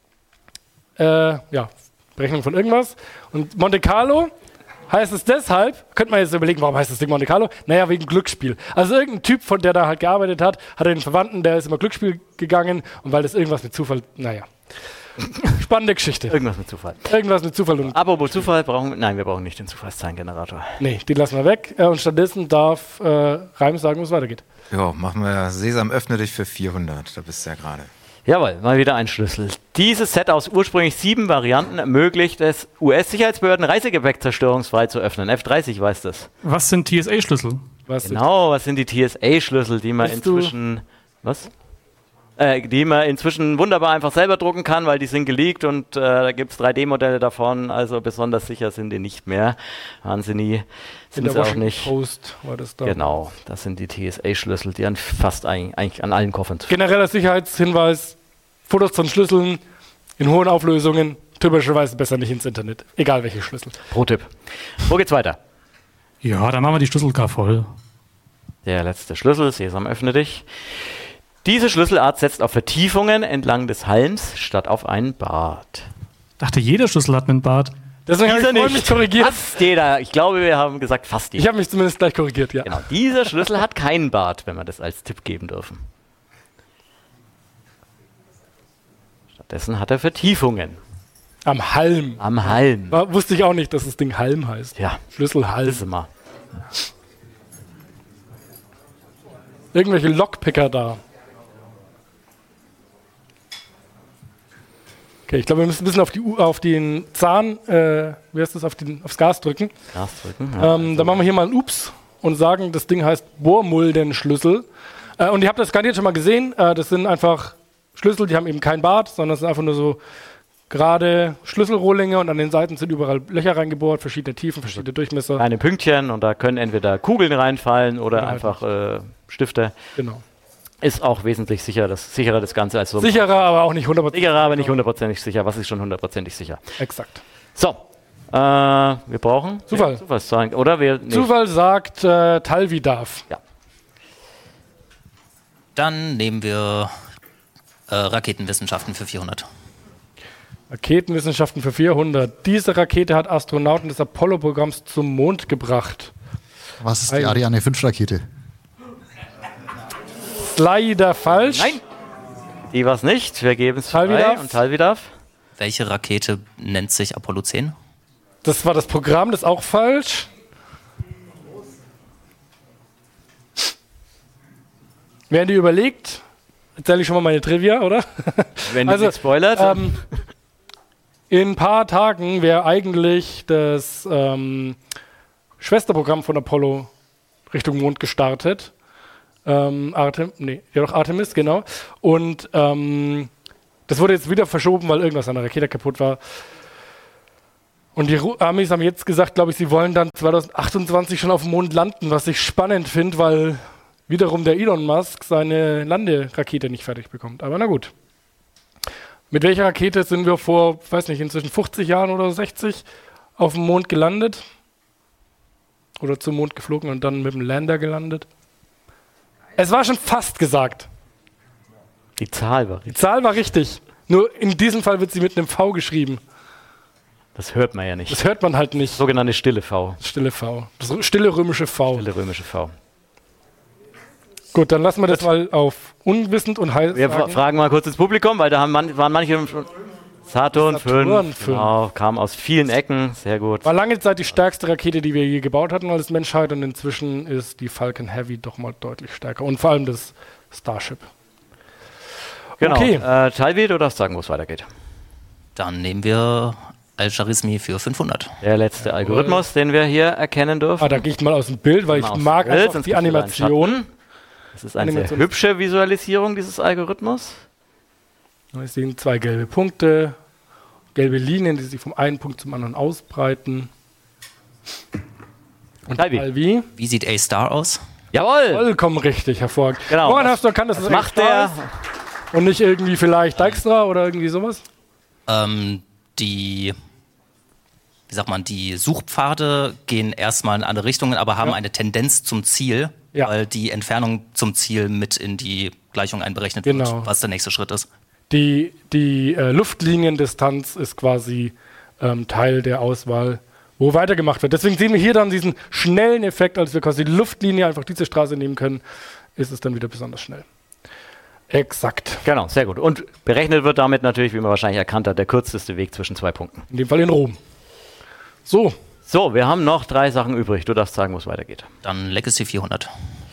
Speaker 1: äh, ja, Berechnung von irgendwas. Und Monte Carlo heißt es deshalb, könnte man jetzt überlegen, warum heißt das Ding Monte Carlo? Naja, wegen Glücksspiel. Also irgendein Typ, von der da halt gearbeitet hat, hatte einen Verwandten, der ist immer Glücksspiel gegangen. Und weil das irgendwas mit Zufall, naja. Spannende Geschichte.
Speaker 2: Irgendwas mit Zufall.
Speaker 1: Irgendwas mit Zufall. Und
Speaker 2: Apropos Zufall, brauchen nein, wir brauchen nicht den Zufallszahlengenerator.
Speaker 1: nee, den lassen wir weg. Äh, und stattdessen darf äh, Reim sagen, wo es weitergeht.
Speaker 9: Jo, machen wir Sesam, öffne dich für vierhundert. Da bist du ja gerade.
Speaker 2: Jawohl, mal wieder ein Schlüssel. Dieses Set aus ursprünglich sieben Varianten ermöglicht es U S-Sicherheitsbehörden, Reisegepäck zerstörungsfrei zu öffnen. F dreißig weiß das.
Speaker 11: Was sind T S A-Schlüssel?
Speaker 1: Was
Speaker 2: Genau, was sind die T S A-Schlüssel, die man
Speaker 1: Bist du-
Speaker 2: inzwischen... Was? Äh, die man inzwischen wunderbar einfach selber drucken kann, weil die sind geleakt und äh, da gibt es drei D Modelle davon, also besonders sicher sind die nicht mehr. Waren sie nie,
Speaker 1: In
Speaker 2: sind
Speaker 1: der
Speaker 2: sie auch
Speaker 1: Washington
Speaker 2: nicht.
Speaker 1: Post war das da.
Speaker 2: Genau, das sind die T S A-Schlüssel, die an fast ein, eigentlich an allen Koffern zu
Speaker 1: Genereller Sicherheitshinweis, Fotos von Schlüsseln in hohen Auflösungen, typischerweise besser nicht ins Internet, egal welche Schlüssel.
Speaker 2: Pro-Tipp. Wo geht's weiter?
Speaker 11: Ja, dann machen wir die Schlüsselkar voll.
Speaker 2: Der letzte Schlüssel, Sesam, öffne dich. Diese Schlüsselart setzt auf Vertiefungen entlang des Halms statt auf einen Bart.
Speaker 11: Dachte, jeder Schlüssel hat einen Bart.
Speaker 1: Deswegen habe ich
Speaker 2: Dieser
Speaker 1: vorhin mich korrigiert.
Speaker 2: Fast jeder. Ich glaube, wir haben gesagt fast
Speaker 1: Ich
Speaker 2: jeder.
Speaker 1: habe mich zumindest gleich korrigiert, ja.
Speaker 2: Genau. Dieser Schlüssel hat keinen Bart, wenn wir das als Tipp geben dürfen. Stattdessen hat er Vertiefungen
Speaker 1: Am Halm.
Speaker 2: am Halm.
Speaker 1: War, wusste ich auch nicht, dass das Ding Halm heißt.
Speaker 2: Ja,
Speaker 1: Schlüsselhalm.
Speaker 2: wissen wir.
Speaker 1: Irgendwelche Lockpicker da. Okay, ich glaube, wir müssen ein bisschen auf, die, U- auf den Zahn, äh, wie heißt das, auf den, aufs Gas drücken.
Speaker 2: Gas drücken. Ja.
Speaker 1: Ähm, dann machen wir hier mal ein Ups und sagen, das Ding heißt Bohrmuldenschlüssel. Äh, und ihr habt das garantiert schon mal gesehen. Äh, das sind einfach Schlüssel, die haben eben kein Bart, sondern es sind einfach nur so gerade Schlüsselrohlinge und an den Seiten sind überall Löcher reingebohrt, verschiedene Tiefen, verschiedene Durchmesser.
Speaker 2: Kleine Pünktchen und da können entweder Kugeln reinfallen oder
Speaker 1: Oder halt
Speaker 2: einfach äh, Stifte.
Speaker 1: Genau.
Speaker 2: Ist auch wesentlich sicher, das, sicherer das Ganze als so.
Speaker 1: Sicherer, aber auch nicht hundertprozentig.
Speaker 2: Sicherer, aber nicht hundertprozentig sicher. Was ist schon hundertprozentig sicher?
Speaker 1: Exakt.
Speaker 2: So, äh, wir brauchen
Speaker 1: Zufall.
Speaker 2: Ja, Zufallszahlen. Oder wir. Nee.
Speaker 1: Zufall sagt äh, Talvidav.
Speaker 2: Ja.
Speaker 8: Dann nehmen wir äh, Raketenwissenschaften für vierhundert.
Speaker 1: Raketenwissenschaften für vierhundert. Diese Rakete hat Astronauten des Apollo-Programms zum Mond gebracht.
Speaker 10: Was ist die
Speaker 1: Ein-
Speaker 10: Ariane fünf Rakete?
Speaker 1: Leider falsch.
Speaker 2: Nein, die war es nicht. Wir geben es frei.
Speaker 1: Talvidav.
Speaker 2: Und Talvidav.
Speaker 8: Welche Rakete nennt sich Apollo zehn?
Speaker 1: Das war das Programm, das ist auch falsch. Während ihr überlegt, erzähle ich schon mal meine Trivia, oder?
Speaker 2: Wenn
Speaker 1: Also,
Speaker 2: du nicht spoilert.
Speaker 1: Ähm, in ein paar Tagen wäre eigentlich das ähm, Schwesterprogramm von Apollo Richtung Mond gestartet. Ähm, Artem, nee, ja doch Artemis, genau. Und ähm, das wurde jetzt wieder verschoben, weil irgendwas an der Rakete kaputt war. Und die Ru- Amis haben jetzt gesagt, glaube ich, sie wollen dann zwanzig achtundzwanzig schon auf dem Mond landen, was ich spannend finde, weil wiederum der Elon Musk seine Landerakete nicht fertig bekommt. Aber na gut. Mit welcher Rakete sind wir vor, weiß nicht, inzwischen fünfzig Jahren oder sechzig auf dem Mond gelandet? Oder zum Mond geflogen und dann mit dem Lander gelandet? Es war schon fast gesagt.
Speaker 2: Die Zahl war richtig.
Speaker 1: Die Zahl war richtig. Nur in diesem Fall wird sie mit einem V geschrieben.
Speaker 2: Das hört man ja nicht.
Speaker 1: Das hört man halt nicht.
Speaker 2: Sogenannte stille V.
Speaker 1: Stille V. Das stille römische V.
Speaker 2: Stille römische V.
Speaker 1: Gut, dann lassen wir das mal auf unwissend und heiß.
Speaker 2: Wir fra- fragen mal kurz ins Publikum, weil da haben man, waren manche schon. Saturn,
Speaker 1: Saturn
Speaker 2: fünf, genau, kam aus vielen Ecken, sehr gut.
Speaker 1: War lange Zeit die stärkste Rakete, die wir je gebaut hatten als Menschheit, und inzwischen ist die Falcon Heavy doch mal deutlich stärker und vor allem das Starship.
Speaker 2: Genau.
Speaker 1: Okay.
Speaker 2: Äh, Talvi, du darfst sagen, wo es weitergeht.
Speaker 8: Dann nehmen wir Al-Charismi für fünfhundert.
Speaker 2: Der letzte Jawohl. Algorithmus, den wir hier erkennen dürfen.
Speaker 1: Ah, da gehe ich mal aus dem Bild, weil ich mag
Speaker 2: Bild,
Speaker 1: einfach die Animation.
Speaker 2: Das ist eine sehr hübsche Visualisierung dieses Algorithmus.
Speaker 1: Wir sehen zwei gelbe Punkte, gelbe Linien, die sich vom einen Punkt zum anderen ausbreiten. Und
Speaker 2: Talvi.
Speaker 8: Wie sieht A-Star aus?
Speaker 2: Jawohl!
Speaker 1: Vollkommen richtig, hervorragend.
Speaker 2: Genau.
Speaker 1: Woran hast du erkannt, dass
Speaker 2: das
Speaker 1: es
Speaker 2: macht
Speaker 1: A-Star
Speaker 2: der?
Speaker 1: ist? Und nicht irgendwie vielleicht Dijkstra oder irgendwie sowas?
Speaker 8: Ähm, die, wie sagt man, die Suchpfade gehen erstmal in andere Richtungen, aber haben
Speaker 1: Ja.
Speaker 8: eine Tendenz zum Ziel,
Speaker 1: Ja.
Speaker 8: weil die Entfernung zum Ziel mit in die Gleichung einberechnet
Speaker 1: Genau.
Speaker 8: wird, was der nächste Schritt ist.
Speaker 1: Die, die äh, Luftliniendistanz ist quasi ähm, Teil der Auswahl, wo weitergemacht wird. Deswegen sehen wir hier dann diesen schnellen Effekt, als wir quasi die Luftlinie einfach diese Straße nehmen können, ist es dann wieder besonders schnell. Exakt.
Speaker 2: Genau, sehr gut. Und berechnet wird damit natürlich, wie man wahrscheinlich erkannt hat, der kürzeste Weg zwischen zwei Punkten.
Speaker 1: In dem Fall in Rom. So.
Speaker 2: So, wir haben noch drei Sachen übrig. Du darfst sagen, wo es weitergeht.
Speaker 8: Dann Legacy vierhundert.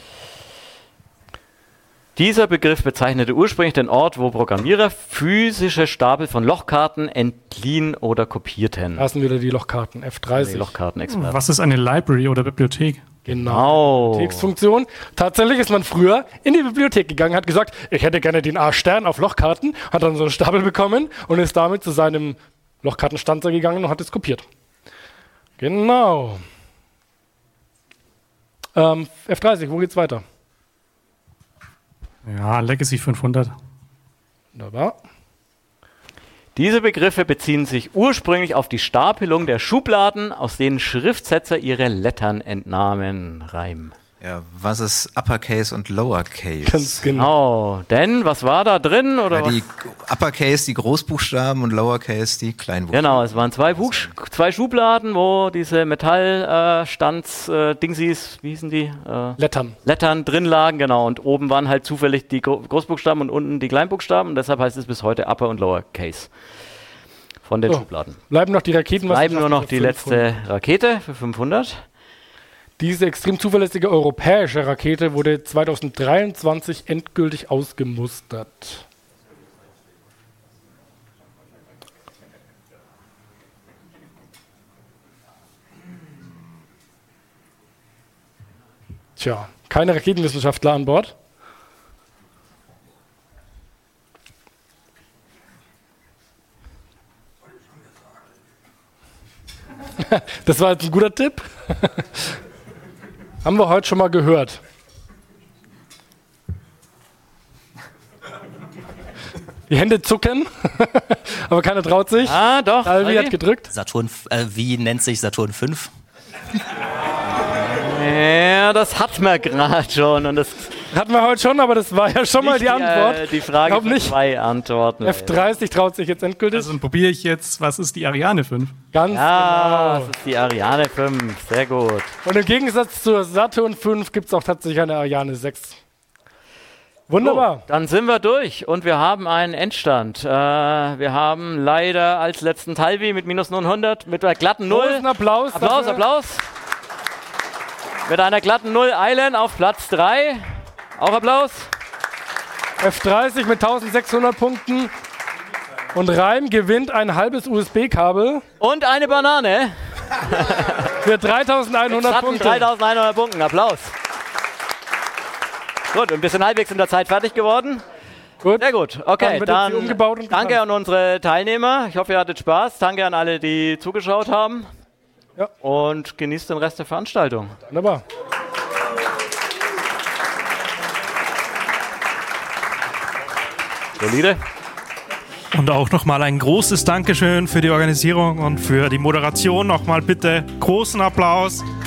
Speaker 2: Dieser Begriff bezeichnete ursprünglich den Ort, wo Programmierer physische Stapel von Lochkarten entliehen oder kopierten.
Speaker 1: Da sind wieder die Lochkarten, F dreißig.
Speaker 2: Die Lochkartenexperten.
Speaker 11: Was ist eine Library oder Bibliothek?
Speaker 1: Genau. Bibliotheksfunktion. Tatsächlich ist man früher in die Bibliothek gegangen, hat gesagt, ich hätte gerne den A-Stern auf Lochkarten, hat dann so einen Stapel bekommen und ist damit zu seinem Lochkartenstanzer gegangen und hat es kopiert. Genau. Ähm, F dreißig, wo geht's weiter?
Speaker 11: Ja, Legacy fünfhundert.
Speaker 1: Wunderbar.
Speaker 2: Diese Begriffe beziehen sich ursprünglich auf die Stapelung der Schubladen, aus denen Schriftsetzer ihre Lettern entnahmen. Reim.
Speaker 9: Ja, was ist Uppercase und Lowercase?
Speaker 1: Ganz genau.
Speaker 2: Oh, denn was war da drin? Oder
Speaker 9: Ja,
Speaker 2: was?
Speaker 9: die Uppercase die Großbuchstaben und Lowercase die Kleinbuchstaben.
Speaker 2: Genau, es waren zwei, Buchsch zwei Schubladen, wo diese Metallstands-Dingsies, wie hießen die? Äh,
Speaker 1: Lettern.
Speaker 2: Lettern drin lagen, genau. Und oben waren halt zufällig die Gro Großbuchstaben und unten die Kleinbuchstaben. Und deshalb heißt es bis heute Upper und Lowercase von den
Speaker 1: So,
Speaker 2: Schubladen.
Speaker 1: Bleiben noch die Raketen.
Speaker 2: Bleiben nur noch die letzte Rakete für fünfhundert.
Speaker 1: Diese extrem zuverlässige europäische Rakete wurde zweitausenddreiundzwanzig endgültig ausgemustert. Tja, keine Raketenwissenschaftler an Bord. Das war jetzt ein guter Tipp. Haben wir heute schon mal gehört. Die Hände zucken, aber keiner traut sich.
Speaker 2: Ah, doch.
Speaker 1: Alvi hat gedrückt.
Speaker 8: Saturn, äh, wie nennt sich Saturn fünf?
Speaker 2: Ja, das hat man gerade schon. Und das
Speaker 1: hatten wir heute schon, aber das war ja schon mal die,
Speaker 2: die
Speaker 1: Antwort.
Speaker 2: Äh, die Frage
Speaker 1: Glaub
Speaker 2: von
Speaker 1: nicht.
Speaker 2: zwei Antworten.
Speaker 1: F dreißig traut sich jetzt endgültig.
Speaker 11: Also dann probiere ich jetzt, was ist die Ariane fünf?
Speaker 1: Ganz
Speaker 2: Ja,
Speaker 1: genau.
Speaker 2: das ist die Ariane fünf. Sehr gut.
Speaker 1: Und im Gegensatz zur Saturn fünf gibt es auch tatsächlich eine Ariane sechs. Wunderbar.
Speaker 2: So, dann sind wir durch und wir haben einen Endstand. Äh, wir haben leider als letzten Talvi mit minus neunhundert, mit einer glatten Null.
Speaker 1: Großen Applaus.
Speaker 2: Applaus,
Speaker 1: dafür.
Speaker 2: Applaus. Mit einer glatten Null Island auf Platz drei. Auch Applaus.
Speaker 1: F dreißig mit eintausendsechshundert Punkten. Und Reim gewinnt ein halbes U S B-Kabel
Speaker 2: Und eine Banane.
Speaker 1: für dreitausendeinhundert
Speaker 2: Exakten
Speaker 1: Punkte.
Speaker 2: dreitausendeinhundert Punkten. Applaus. Gut, und wir sind halbwegs in der Zeit fertig geworden.
Speaker 1: Gut.
Speaker 2: Sehr gut. Okay,
Speaker 1: dann,
Speaker 2: dann
Speaker 1: umgebaut und
Speaker 2: danke
Speaker 1: getanzt.
Speaker 2: an unsere Teilnehmer. Ich hoffe, ihr hattet Spaß. Danke an alle, die zugeschaut haben.
Speaker 1: Ja.
Speaker 2: Und genießt den Rest der Veranstaltung.
Speaker 1: Wunderbar.
Speaker 2: Solide.
Speaker 12: Und auch nochmal ein großes Dankeschön für die Organisierung und für die Moderation. Nochmal bitte großen Applaus.